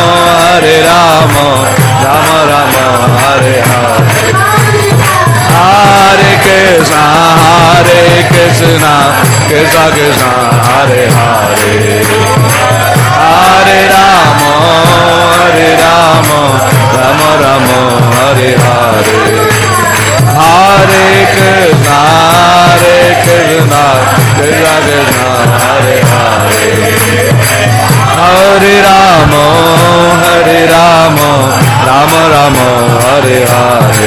Rama Rama, Hare Hare. Hare Krishna, Krishna Krishna, Hare Hare. Hare Rama, Rama Rama, Hare Hare. Hare Krishna, Krishna Krishna, Hare Hare. Hare Rama, Rama Rama, Hare Hare.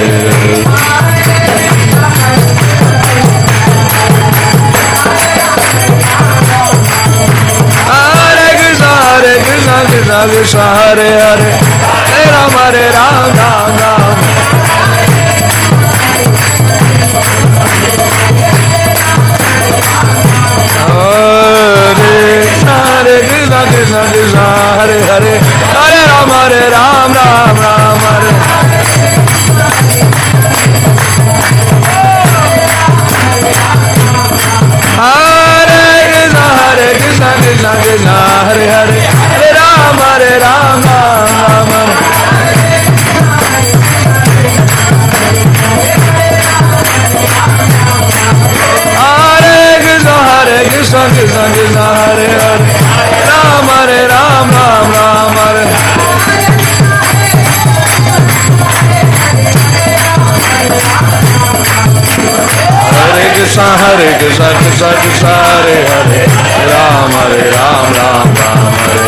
Krishna Krishna Hare Hare, Hare Rama Ram Ram. Hare Krishna Krishna Krishna Hare Hare, Hare Rama Ram Ram Hare. Hare Krishna Krishna Krishna Hare Hare, Hare Rama Ram Hare. Hare Krishna Krishna Krishna Hare Hare, Rama Ram Hare. Hare Krishna Krishna Krishna Hare Hare, Rama Ram Hare.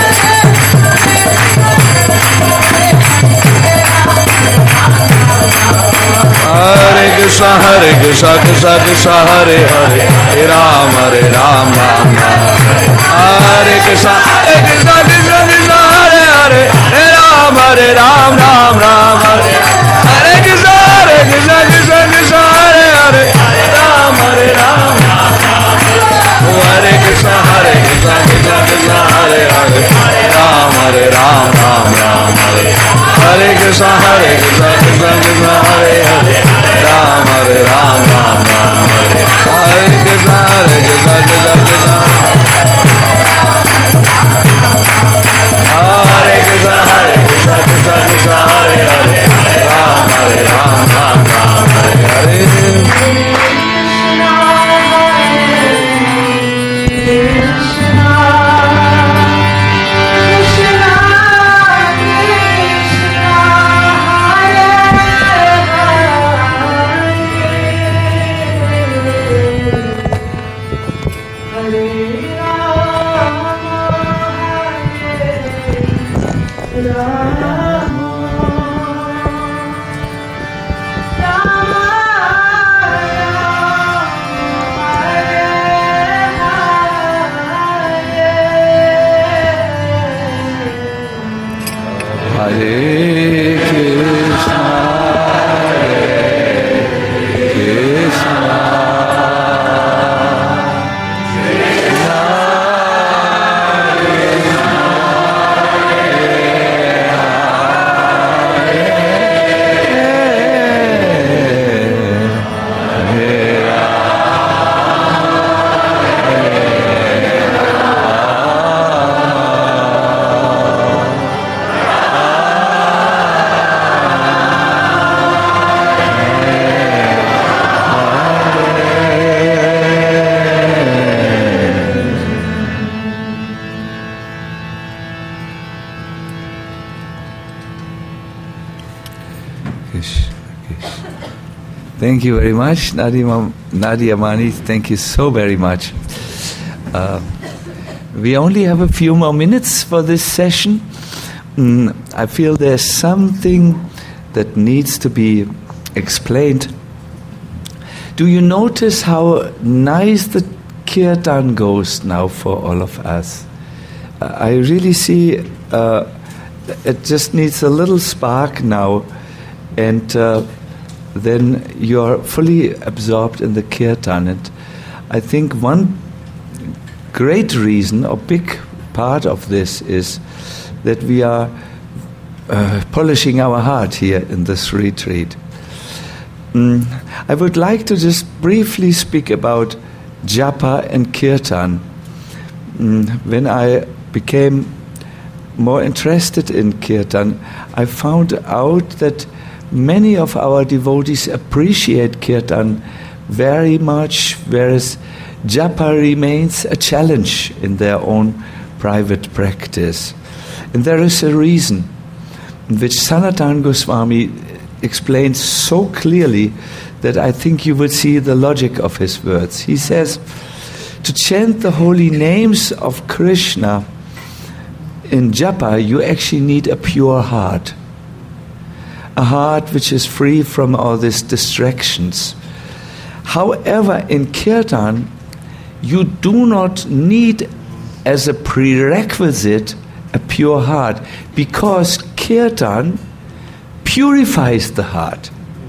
Hare Krishna Krishna Krishna Hare Hare, Rama Ram Hare. Krishna Krishna Krishna Hare Hare, Rama Ram Hare. Hare Krishna Krishna Krishna Hare Hare, Rama Ram. Hare Krishna Krishna Krishna Hare Hare, Rama Ram Hare. Hare Krishna Krishna Krishna Hare Hare, Rama Ram Hare. Hare Krishna Krishna Krishna. Hare Krishna Krishna Krishna Hare Hare, Rama Ram Hare. Thank you very much, Nadia Mani. Thank you so very much. We only have a few more minutes for this session. I feel there's something that needs to be explained. Do you notice how nice the kirtan goes now for all of us? I really see it just needs a little spark now, and then you're fully absorbed in the kirtan. And I think one great reason or big part of this is that we are polishing our heart here in this retreat. I would like to just briefly speak about japa and kirtan. when I became more interested in Kirtan, I found out that many of our devotees appreciate Kirtan very much, whereas japa remains a challenge in their own private practice. And there is a reason, which Sanatana Goswami explains so clearly that I think you will see the logic of his words. He says, to chant the holy names of Krishna in japa, you actually need a pure heart. A heart which is free from all these distractions. However, in Kirtan, you do not need as a prerequisite a pure heart, because Kirtan purifies the heart.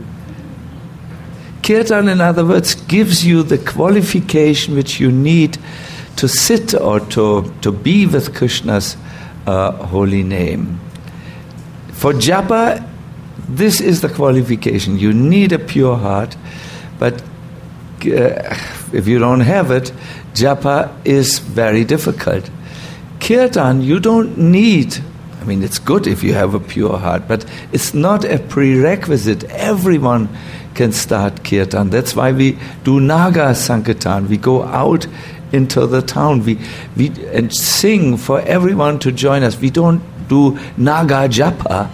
Kirtan, in other words, gives you the qualification which you need to sit or to be with Krishna's holy name. For japa, this is the qualification. You need a pure heart, but if you don't have it, japa is very difficult. Kirtan, you don't need, I mean, it's good if you have a pure heart, but it's not a prerequisite. Everyone can start Kirtan. That's why we do Naga Sankirtan. We go out into the town and sing for everyone to join us. We don't do Naga Japa.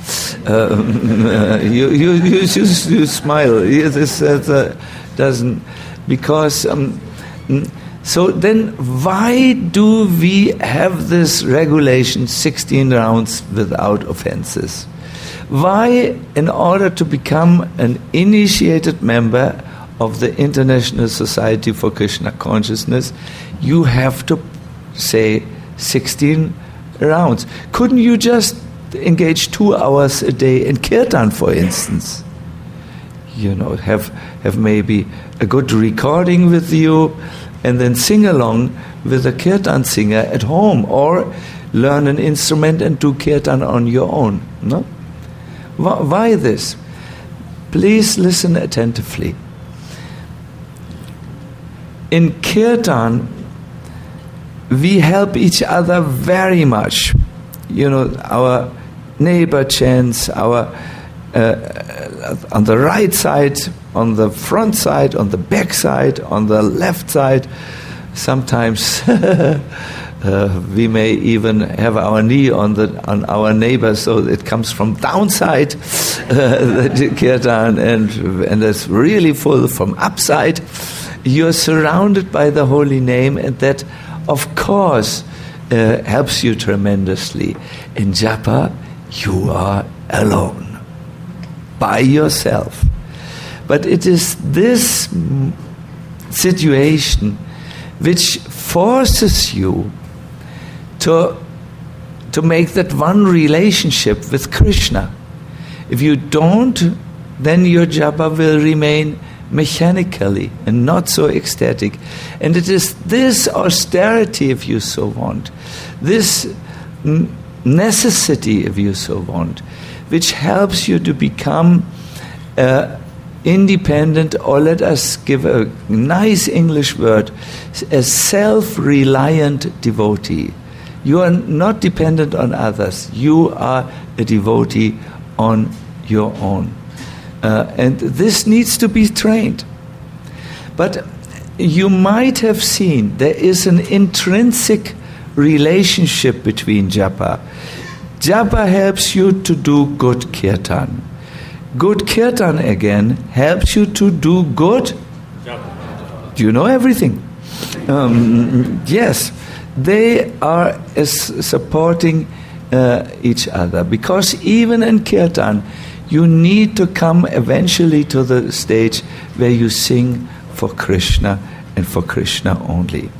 You smile. This doesn't, because so then why do we have this regulation 16 rounds without offenses? Why, in order to become an initiated member of the International Society for Krishna Consciousness, you have to say 16 rounds? Couldn't you just engage 2 hours a day in Kirtan, for instance? You know, have maybe a good recording with you, and then sing along with a Kirtan singer at home, or learn an instrument and do Kirtan on your own. No? Why this? Please listen attentively. In Kirtan, we help each other very much. You know, our neighbor chants, on the right side, on the front side, on the back side, on the left side. Sometimes we may even have our knee on our neighbor, so it comes from downside, the Kirtan, and it's really full from upside. You're surrounded by the holy name, and that, of course, helps you tremendously. In japa, you are alone, by yourself. But it is this situation which forces you to make that one relationship with Krishna. If you don't, then your japa will remain mechanically and not so ecstatic. And it is this austerity, if you so want, this necessity, if you so want, which helps you to become independent, or let us give a nice English word, a self-reliant devotee. You are not dependent on others. You are a devotee on your own. And this needs to be trained. But you might have seen there is an intrinsic relationship between japa. Japa helps you to do good kirtan. Good kirtan, again, helps you to do good japa. You know everything. Yes, they are supporting each other. Because even in kirtan, you need to come eventually to the stage where you sing for Krishna and for Krishna only.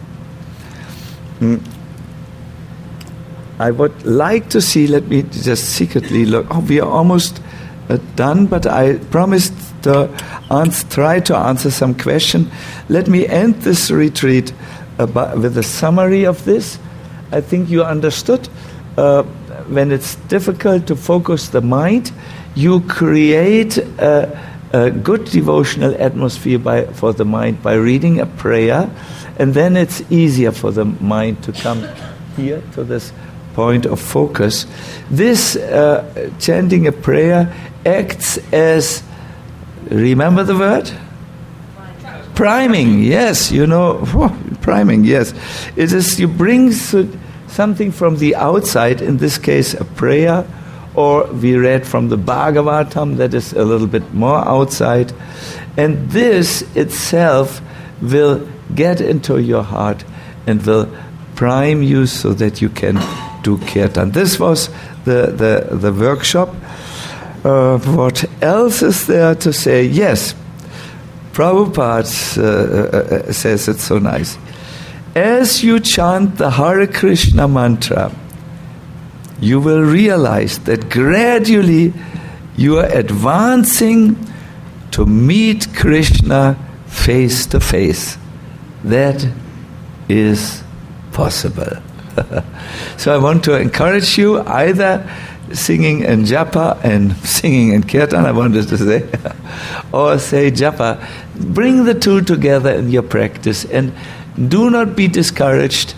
I would like to see, let me just secretly look. Oh, we are almost done, but I promised to try to answer some question. Let me end this retreat with a summary of this. I think you understood. When it's difficult to focus the mind, you create a good devotional atmosphere for the mind by reading a prayer And then it's easier for the mind to come here to this point of focus. This chanting a prayer acts as, remember the word? Priming, yes, priming, yes. It is, you bring something from the outside, in this case a prayer, or we read from the Bhagavatam, that is a little bit more outside. And this itself will get into your heart and will prime you so that you can do kirtan. This was the workshop. What else is there to say? Yes, Prabhupada says it so nice. As you chant the Hare Krishna mantra, you will realize that gradually you are advancing to meet Krishna face to face. That is possible. So I want to encourage you, either singing in japa and singing in kirtan, I wanted to say, or say japa. Bring the two together in your practice and do not be discouraged.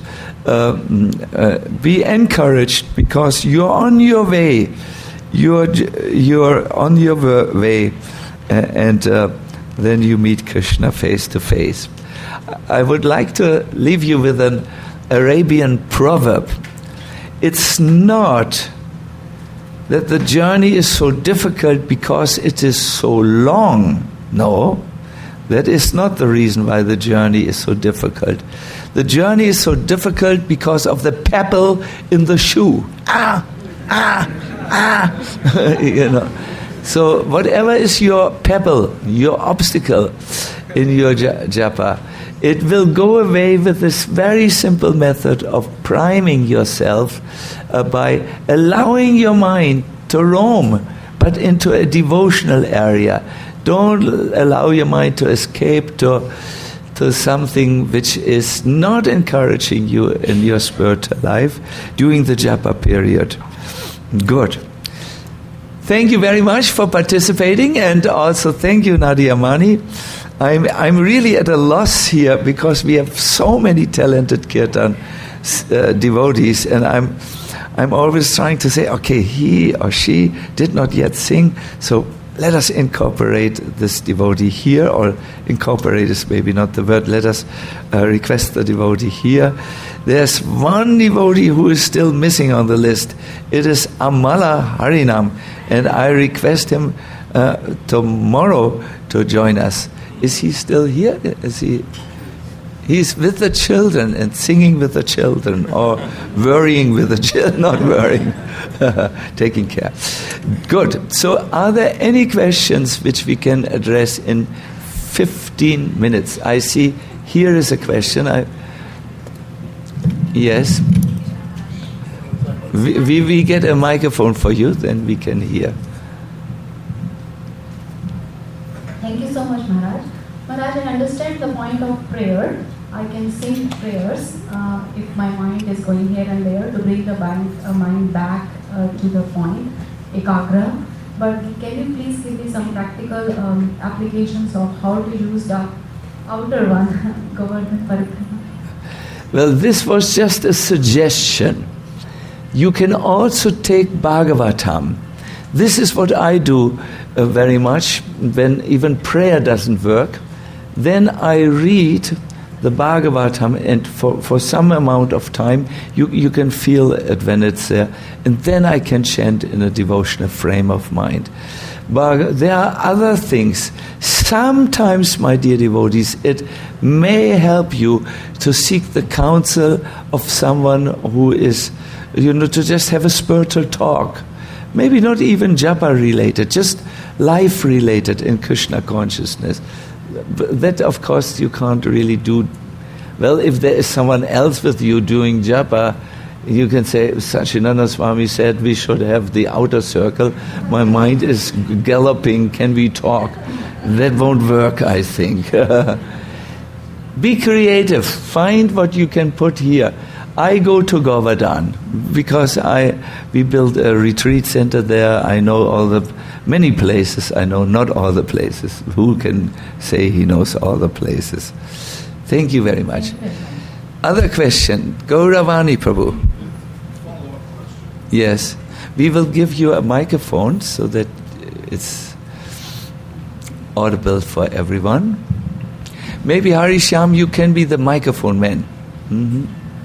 Be encouraged, because you're on your way. You're on your way, and then you meet Krishna face to face. I would like to leave you with an Arabian proverb. It's not that the journey is so difficult because it is so long. No, that is not the reason why the journey is so difficult. The journey is so difficult because of the pebble in the shoe. So whatever is your pebble, your obstacle in your japa, it will go away with this very simple method of priming yourself by allowing your mind to roam, but into a devotional area. Don't allow your mind to escape to something which is not encouraging you in your spiritual life during the japa period. Good. Thank you very much for participating, and also thank you, Nadia Mani. I'm really at a loss here because we have so many talented kirtan devotees, and I'm always trying to say, okay, he or she did not yet sing, so let us incorporate this devotee here, or incorporate is maybe not the word. Let us request the devotee here. There's one devotee who is still missing on the list. It is Amala Harinam, and I request him tomorrow to join us. Is he still here? Is he? He's with the children and singing with the children, or worrying with the children, not worrying, taking care. Good. So are there any questions which we can address in 15 minutes? I see here is a question. Yes. We get a microphone for you, then we can hear. Thank you so much, Maharaj. Maharaj, I understand the point of prayer. I can sing prayers if my mind is going here and there to bring the mind back to the point, ekagra. But can you please give me some practical applications of how to use the outer one, Govardhan Parikrama? Well, this was just a suggestion. You can also take Bhagavatam. This is what I do very much when even prayer doesn't work. Then I read the Bhagavatam, and for some amount of time you can feel it when it's there, and then I can chant in a devotional frame of mind. But there are other things. Sometimes, my dear devotees, it may help you to seek the counsel of someone who is, to just have a spiritual talk. Maybe not even japa related, just life related in Krishna consciousness. That, of course, you can't really do. Well, if there is someone else with you doing japa, you can say, Satchidananda Swami said we should have the outer circle. My mind is galloping. Can we talk? That won't work, I think. Be creative. Find what you can put here. I go to Govardhan because we built a retreat center there. I know many places. I know not all the places. Who can say he knows all the places? Thank you very much. Other question, Gauravani Prabhu. Follow-up question. Yes, we will give you a microphone so that it's audible for everyone. Maybe Harisham, you can be the microphone man. Mm-hmm.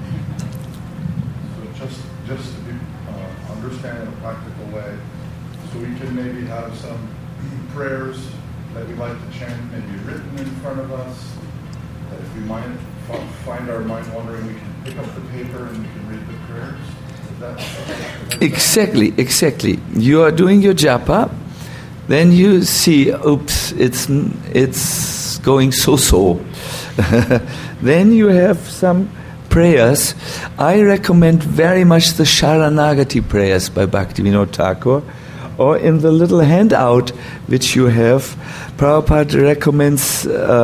So just to understand in a practical way, so we can maybe have some prayers that we like to chant, maybe written in front of us, that if we find our mind wandering, we can pick up the paper and we can read the prayers. Is that Exactly. You are doing your japa, then you see, oops, it's going so. Then you have some prayers. I recommend very much the Sharanagati prayers by Bhaktivinoda Thakur, or in the little handout which you have, Prabhupada recommends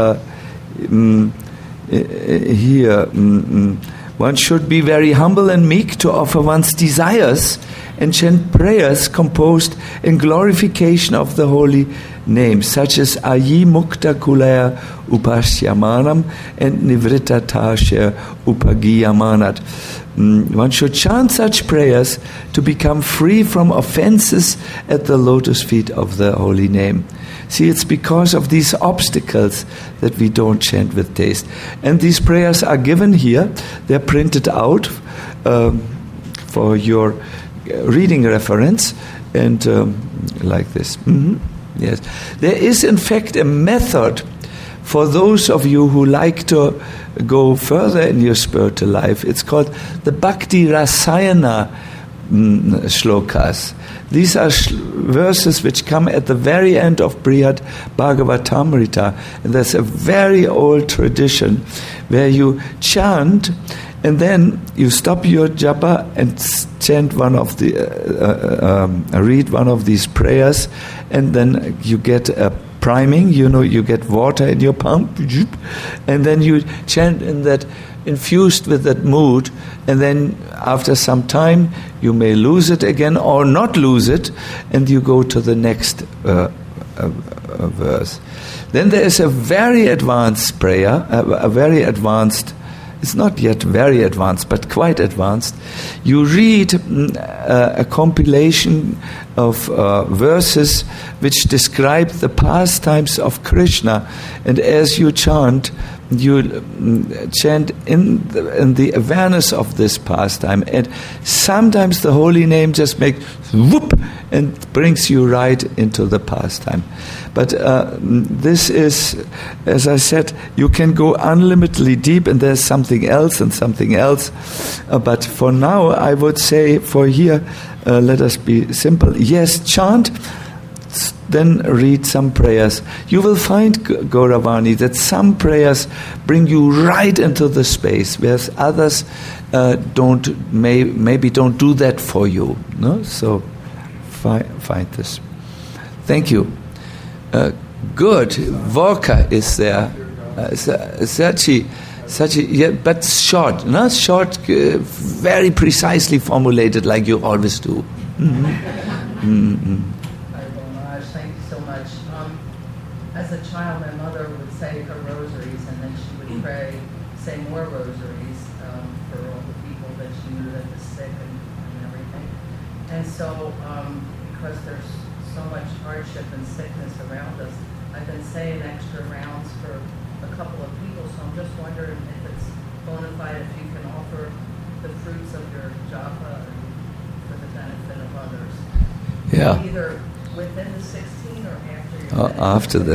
here, one should be very humble and meek to offer one's desires and chant prayers composed in glorification of the holy name, such as Ayi Mukta Kulaya Upashyamanam and Nivritta Tasya Upagiyamanat. One should chant such prayers to become free from offenses at the lotus feet of the holy name. See, it's because of these obstacles that we don't chant with taste. And these prayers are given here. They're printed out for your reading reference, and like this. Mm-hmm. Yes. There is, in fact, a method for those of you who like to go further in your spiritual life. It's called the Bhakti Rasayana shlokas. These are verses which come at the very end of Brihad Bhagavatamrita. And there's a very old tradition where you chant and then you stop your japa and chant one of the, read one of these prayers, and then you get a priming, you get water in your pump, and then you chant in that, infused with that mood, and then after some time you may lose it again or not lose it, and you go to the next verse. Then there is a very advanced prayer, a very advanced, it's not yet very advanced, but quite advanced. You read a compilation of verses which describe the pastimes of Krishna, and as you chant, you chant in the awareness of this pastime, and sometimes the holy name just makes whoop and brings you right into the pastime. But this is, as I said, you can go unlimitedly deep, and there's something else and something else. But for now, I would say, for here, let us be simple. Yes, chant, then read some prayers. You will find, Gauravani, that some prayers bring you right into the space, whereas others maybe don't do that for you. No? So find this. Thank you. Good. Volka is there. Sachi, yeah, but short, not short, very precisely formulated, like you always do. Mm-hmm. Mm-hmm. Thank you so much. As a child, my mother would say her rosaries, and then she would pray, say more rosaries for all the people that she knew that was sick and everything. And so, because there's so much hardship and sickness around us, I've been saying extra rounds for a couple of people, so I'm just wondering if it's bona fide, if you can offer the fruits of your japa for the benefit of others. Yeah. Either within the 16 or after your after the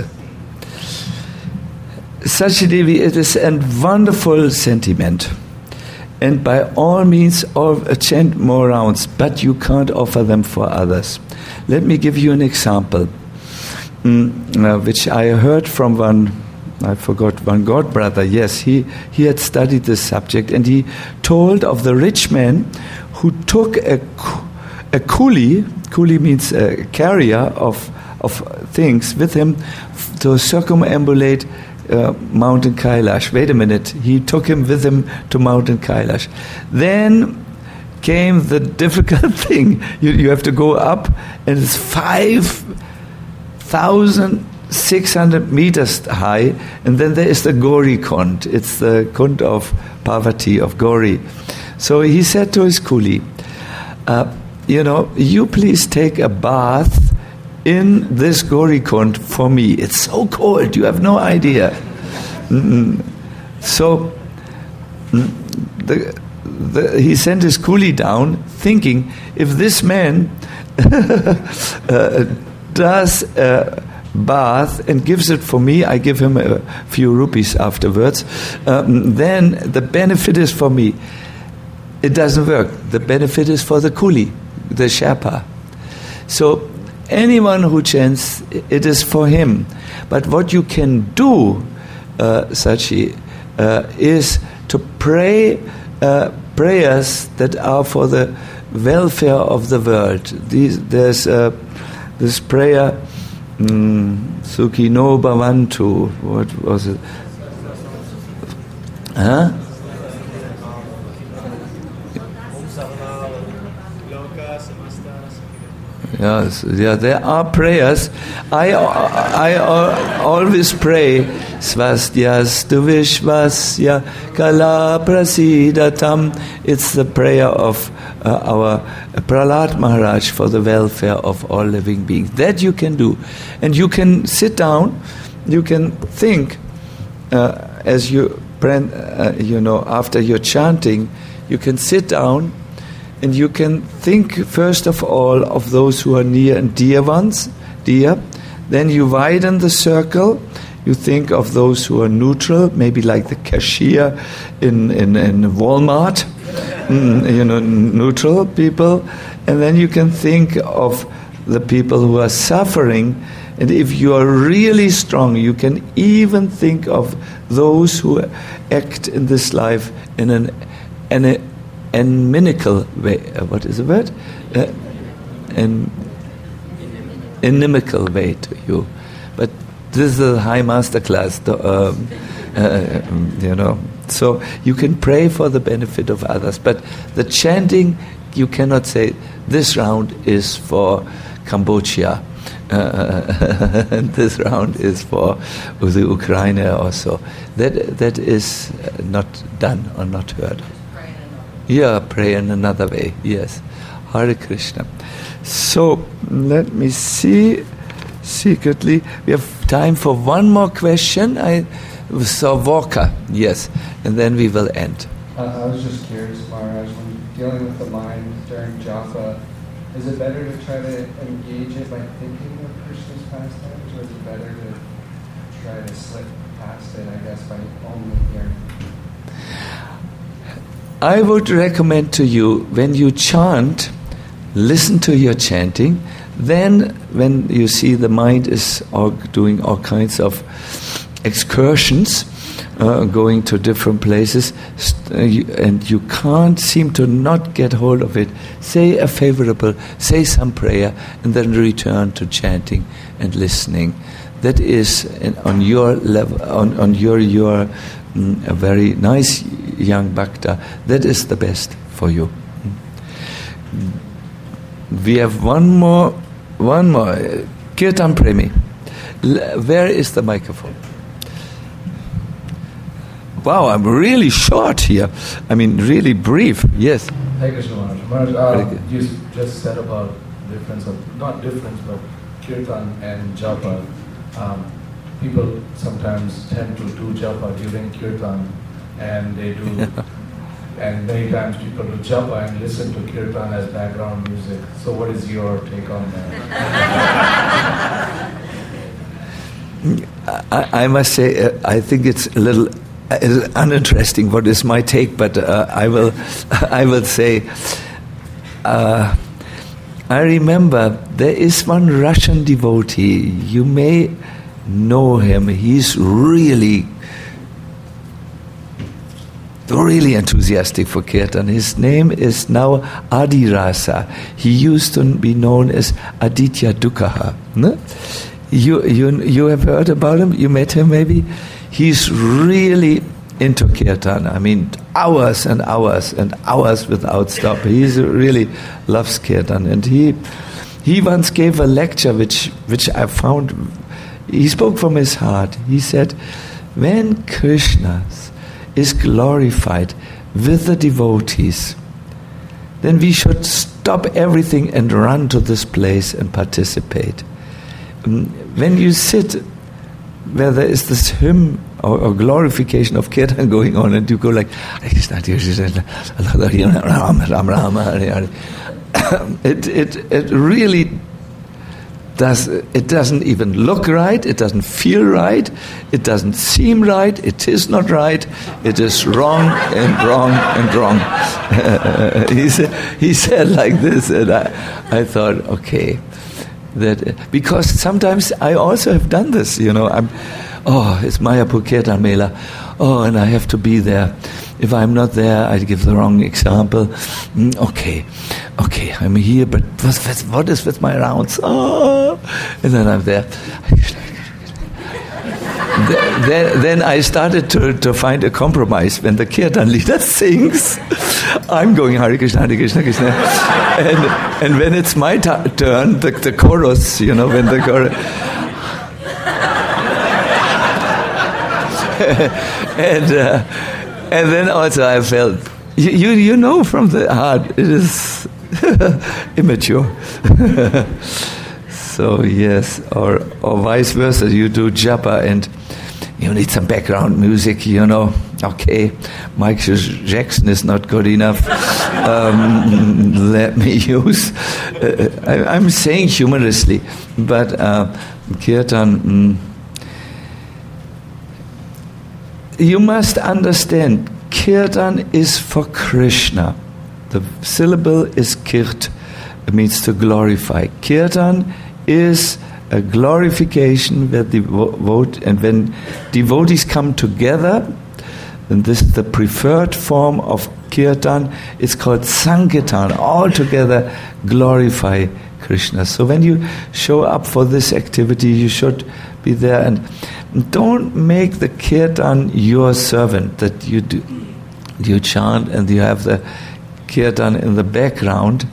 Sachidevi, it is a wonderful sentiment. And by all means, chant more rounds, but you can't offer them for others. Let me give you an example, which I heard from one god brother. Yes, he had studied this subject, and he told of the rich man who took a coolie. Coolie means a carrier of things with him to circumambulate Mountain Kailash. Wait a minute, he took him with him to Mountain Kailash. Then came the difficult thing. You have to go up, and it's 5,000 600 meters high, and then there is the Gauri Kund. It's the Kund of Parvati, of Gauri. So he said to his coolie, you please take a bath in this Gauri Kund for me. It's so cold, you have no idea. So he sent his coolie down, thinking, if this man does a bath and gives it for me, I give him a few rupees afterwards, then the benefit is for me. It doesn't work. The benefit is for the coolie, the Sherpa. So anyone who chants, it is for him. But what you can do, Sachi, is to pray prayers that are for the welfare of the world. There's this prayer, Sukhino Bhavantu. What was it? Huh? Yes, yeah, there are prayers. I always pray, Svastyastu Vishvasya Kala Prasidatam. It's the prayer of our Prahlad Maharaj for the welfare of all living beings. That you can do. And you can sit down, you can think, as you, after you're chanting, you can sit down and you can think first of all of those who are near and dear ones, dear. Then you widen the circle. You think of those who are neutral, maybe like the cashier in Walmart, neutral people. And then you can think of the people who are suffering. And if you are really strong, you can even think of those who act in this life in an inimical way. What is the word? Inimical way to you. But this is a high master class, So you can pray for the benefit of others. But the chanting, you cannot say, this round is for Cambodia. And this round is for the Ukraine also. That is not done or not heard. Yeah, pray in another way. Yes. Hare Krishna. So, let me see. Secretly, we have time for one more question. I saw Walker. Yes. And then we will end. I was just curious, Maharaj, when dealing with the mind during japa, is it better to try to engage it by thinking of Krishna's pastimes, or is it better to try to slip past it, I guess, by only hearing? I would recommend to you, when you chant, listen to your chanting. Then, when you see the mind is doing all kinds of excursions, going to different places, and you can't seem to not get hold of it, say some prayer, and then return to chanting and listening. That is on your level, on your a very nice young bhakta. That is the best for you. We have one more. Kirtan Premi. Where is the microphone? Wow, I'm really short here. I mean, really brief. Yes. Hare Krishna Maharaj. You just said about not difference, but Kirtan and Japa. People sometimes tend to do Japa during Kirtan, and they do, and many times people do Japa and listen to Kirtan as background music. So what is your take on that? I must say, I think it's a little uninteresting what is my take, but I will say, I remember there is one Russian devotee, you may know him, he's really enthusiastic for Kirtan. His name is now Adi Rasa. He used to be known as Aditya Dukhaha. No? You have heard about him? You met him maybe? He's really into Kirtan. I mean, hours and hours and hours without stop. He really loves Kirtan. And he once gave a lecture which I found he spoke from his heart. He said, when Krishna is glorified with the devotees, then we should stop everything and run to this place and participate. When you sit where there is this hymn or glorification of Kirtan going on, and you go like, it really doesn't even look right, it doesn't feel right, it doesn't seem right, it is not right, it is wrong and wrong and wrong. He said like this, and I thought, okay, that because sometimes I also have done this, it's Mayapur Kirtan Mela, and I have to be there. If I'm not there, I give the wrong example. Okay, I'm here, but what is with my rounds? And then I'm there. Then I started to find a compromise. When the Kirtan leader sings, I'm going Hare Krishna, Hare Krishna, Krishna. And when it's my turn, the chorus, when the chorus... And then also I felt, you know from the heart, it is immature. So yes, or vice versa, you do japa and you need some background music, Okay, Michael Jackson is not good enough. Let me use... I'm saying humorously, but Kirtan... you must understand, Kirtan is for Krishna. The syllable is kirt, it means to glorify. Kirtan is a glorification where and when devotees come together, and this is the preferred form of Kirtan, it's called Sankirtan. All together glorify Krishna. So when you show up for this activity, you should be there, and don't make the Kirtan your servant, that you chant and you have the Kirtan in the background.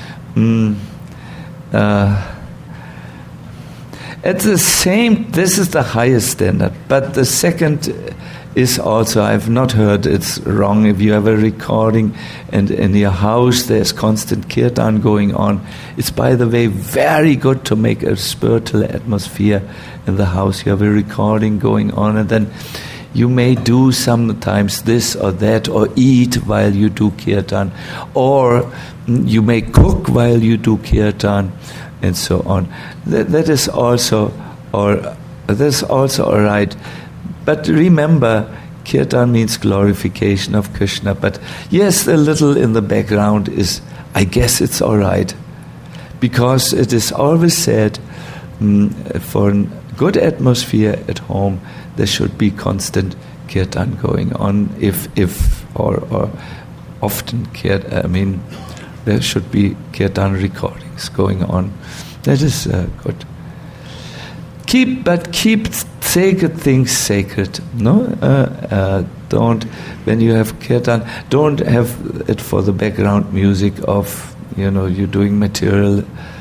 At the same, this is the highest standard, but the second is also, I've not heard it's wrong, if you have a recording and in your house there's constant Kirtan going on. It's, by the way, very good to make a spiritual atmosphere in the house. You have a recording going on, and then you may do sometimes this or that, or eat while you do Kirtan, or you may cook while you do Kirtan, and so on. That is also all right. But remember, Kirtan means glorification of Krishna. But yes, a little in the background is, I guess it's all right. Because it is always said, for a good atmosphere at home, there should be constant Kirtan going on. Or often Kirtan, there should be Kirtan recordings going on. That is good. Keep sacred things sacred. No, don't. When you have Kirtan, don't have it for the background music of you're doing material.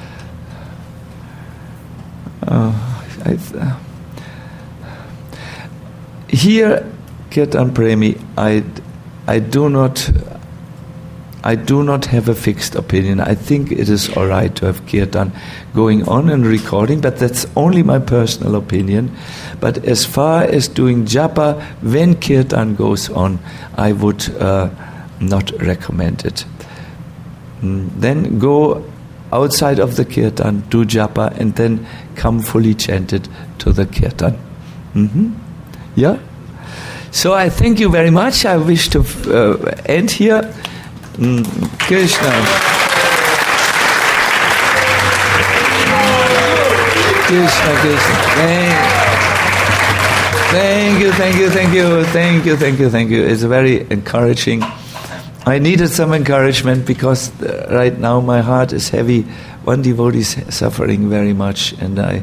Here, Kirtan Premi, I do not have a fixed opinion. I think it is all right to have Kirtan going on and recording, but that's only my personal opinion. But as far as doing japa when Kirtan goes on, I would not recommend it. Then go outside of the Kirtan, do japa, and then come fully chanted to the Kirtan. Yeah? So I thank you very much. I wish to end here. Krishna. Krishna. Thank you. It's very encouraging. I needed some encouragement because right now my heart is heavy. One devotee is suffering very much, and it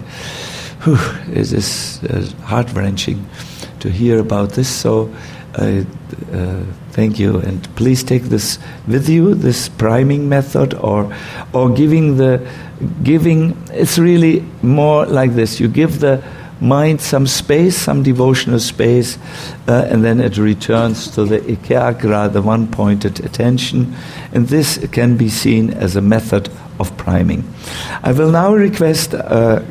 is heart-wrenching to hear about this. So thank you, and please take this with you, this priming method, or giving. It's really more like this. You give the mind some space, some devotional space, and then it returns to the ekagra, the one-pointed attention, and this can be seen as a method of priming. I will now request our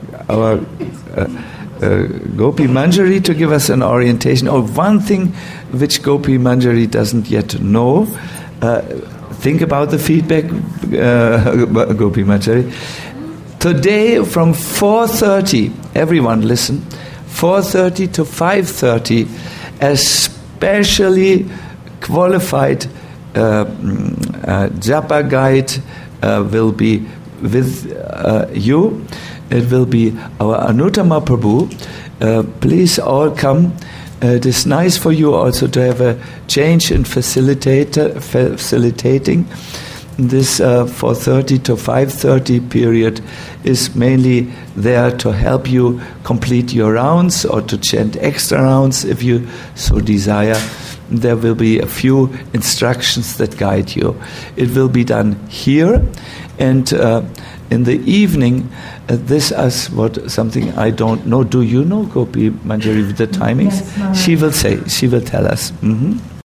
Gopi Manjari to give us an orientation of one thing which Gopi Manjari doesn't yet know. Think about the feedback, Gopi Manjari. Today from 4:30, everyone listen, 4:30 to 5:30, a specially qualified japa guide will be with you. It will be our Anuttama Prabhu. Please all come. It is nice for you also to have a change in facilitating. This 4:30 to 5:30 period is mainly there to help you complete your rounds or to chant extra rounds if you so desire. There will be a few instructions that guide you. It will be done here, and in the evening, this is something I don't know. Do you know, Gopi Manjari, with the timings? Yes, she will tell us. Mm-hmm.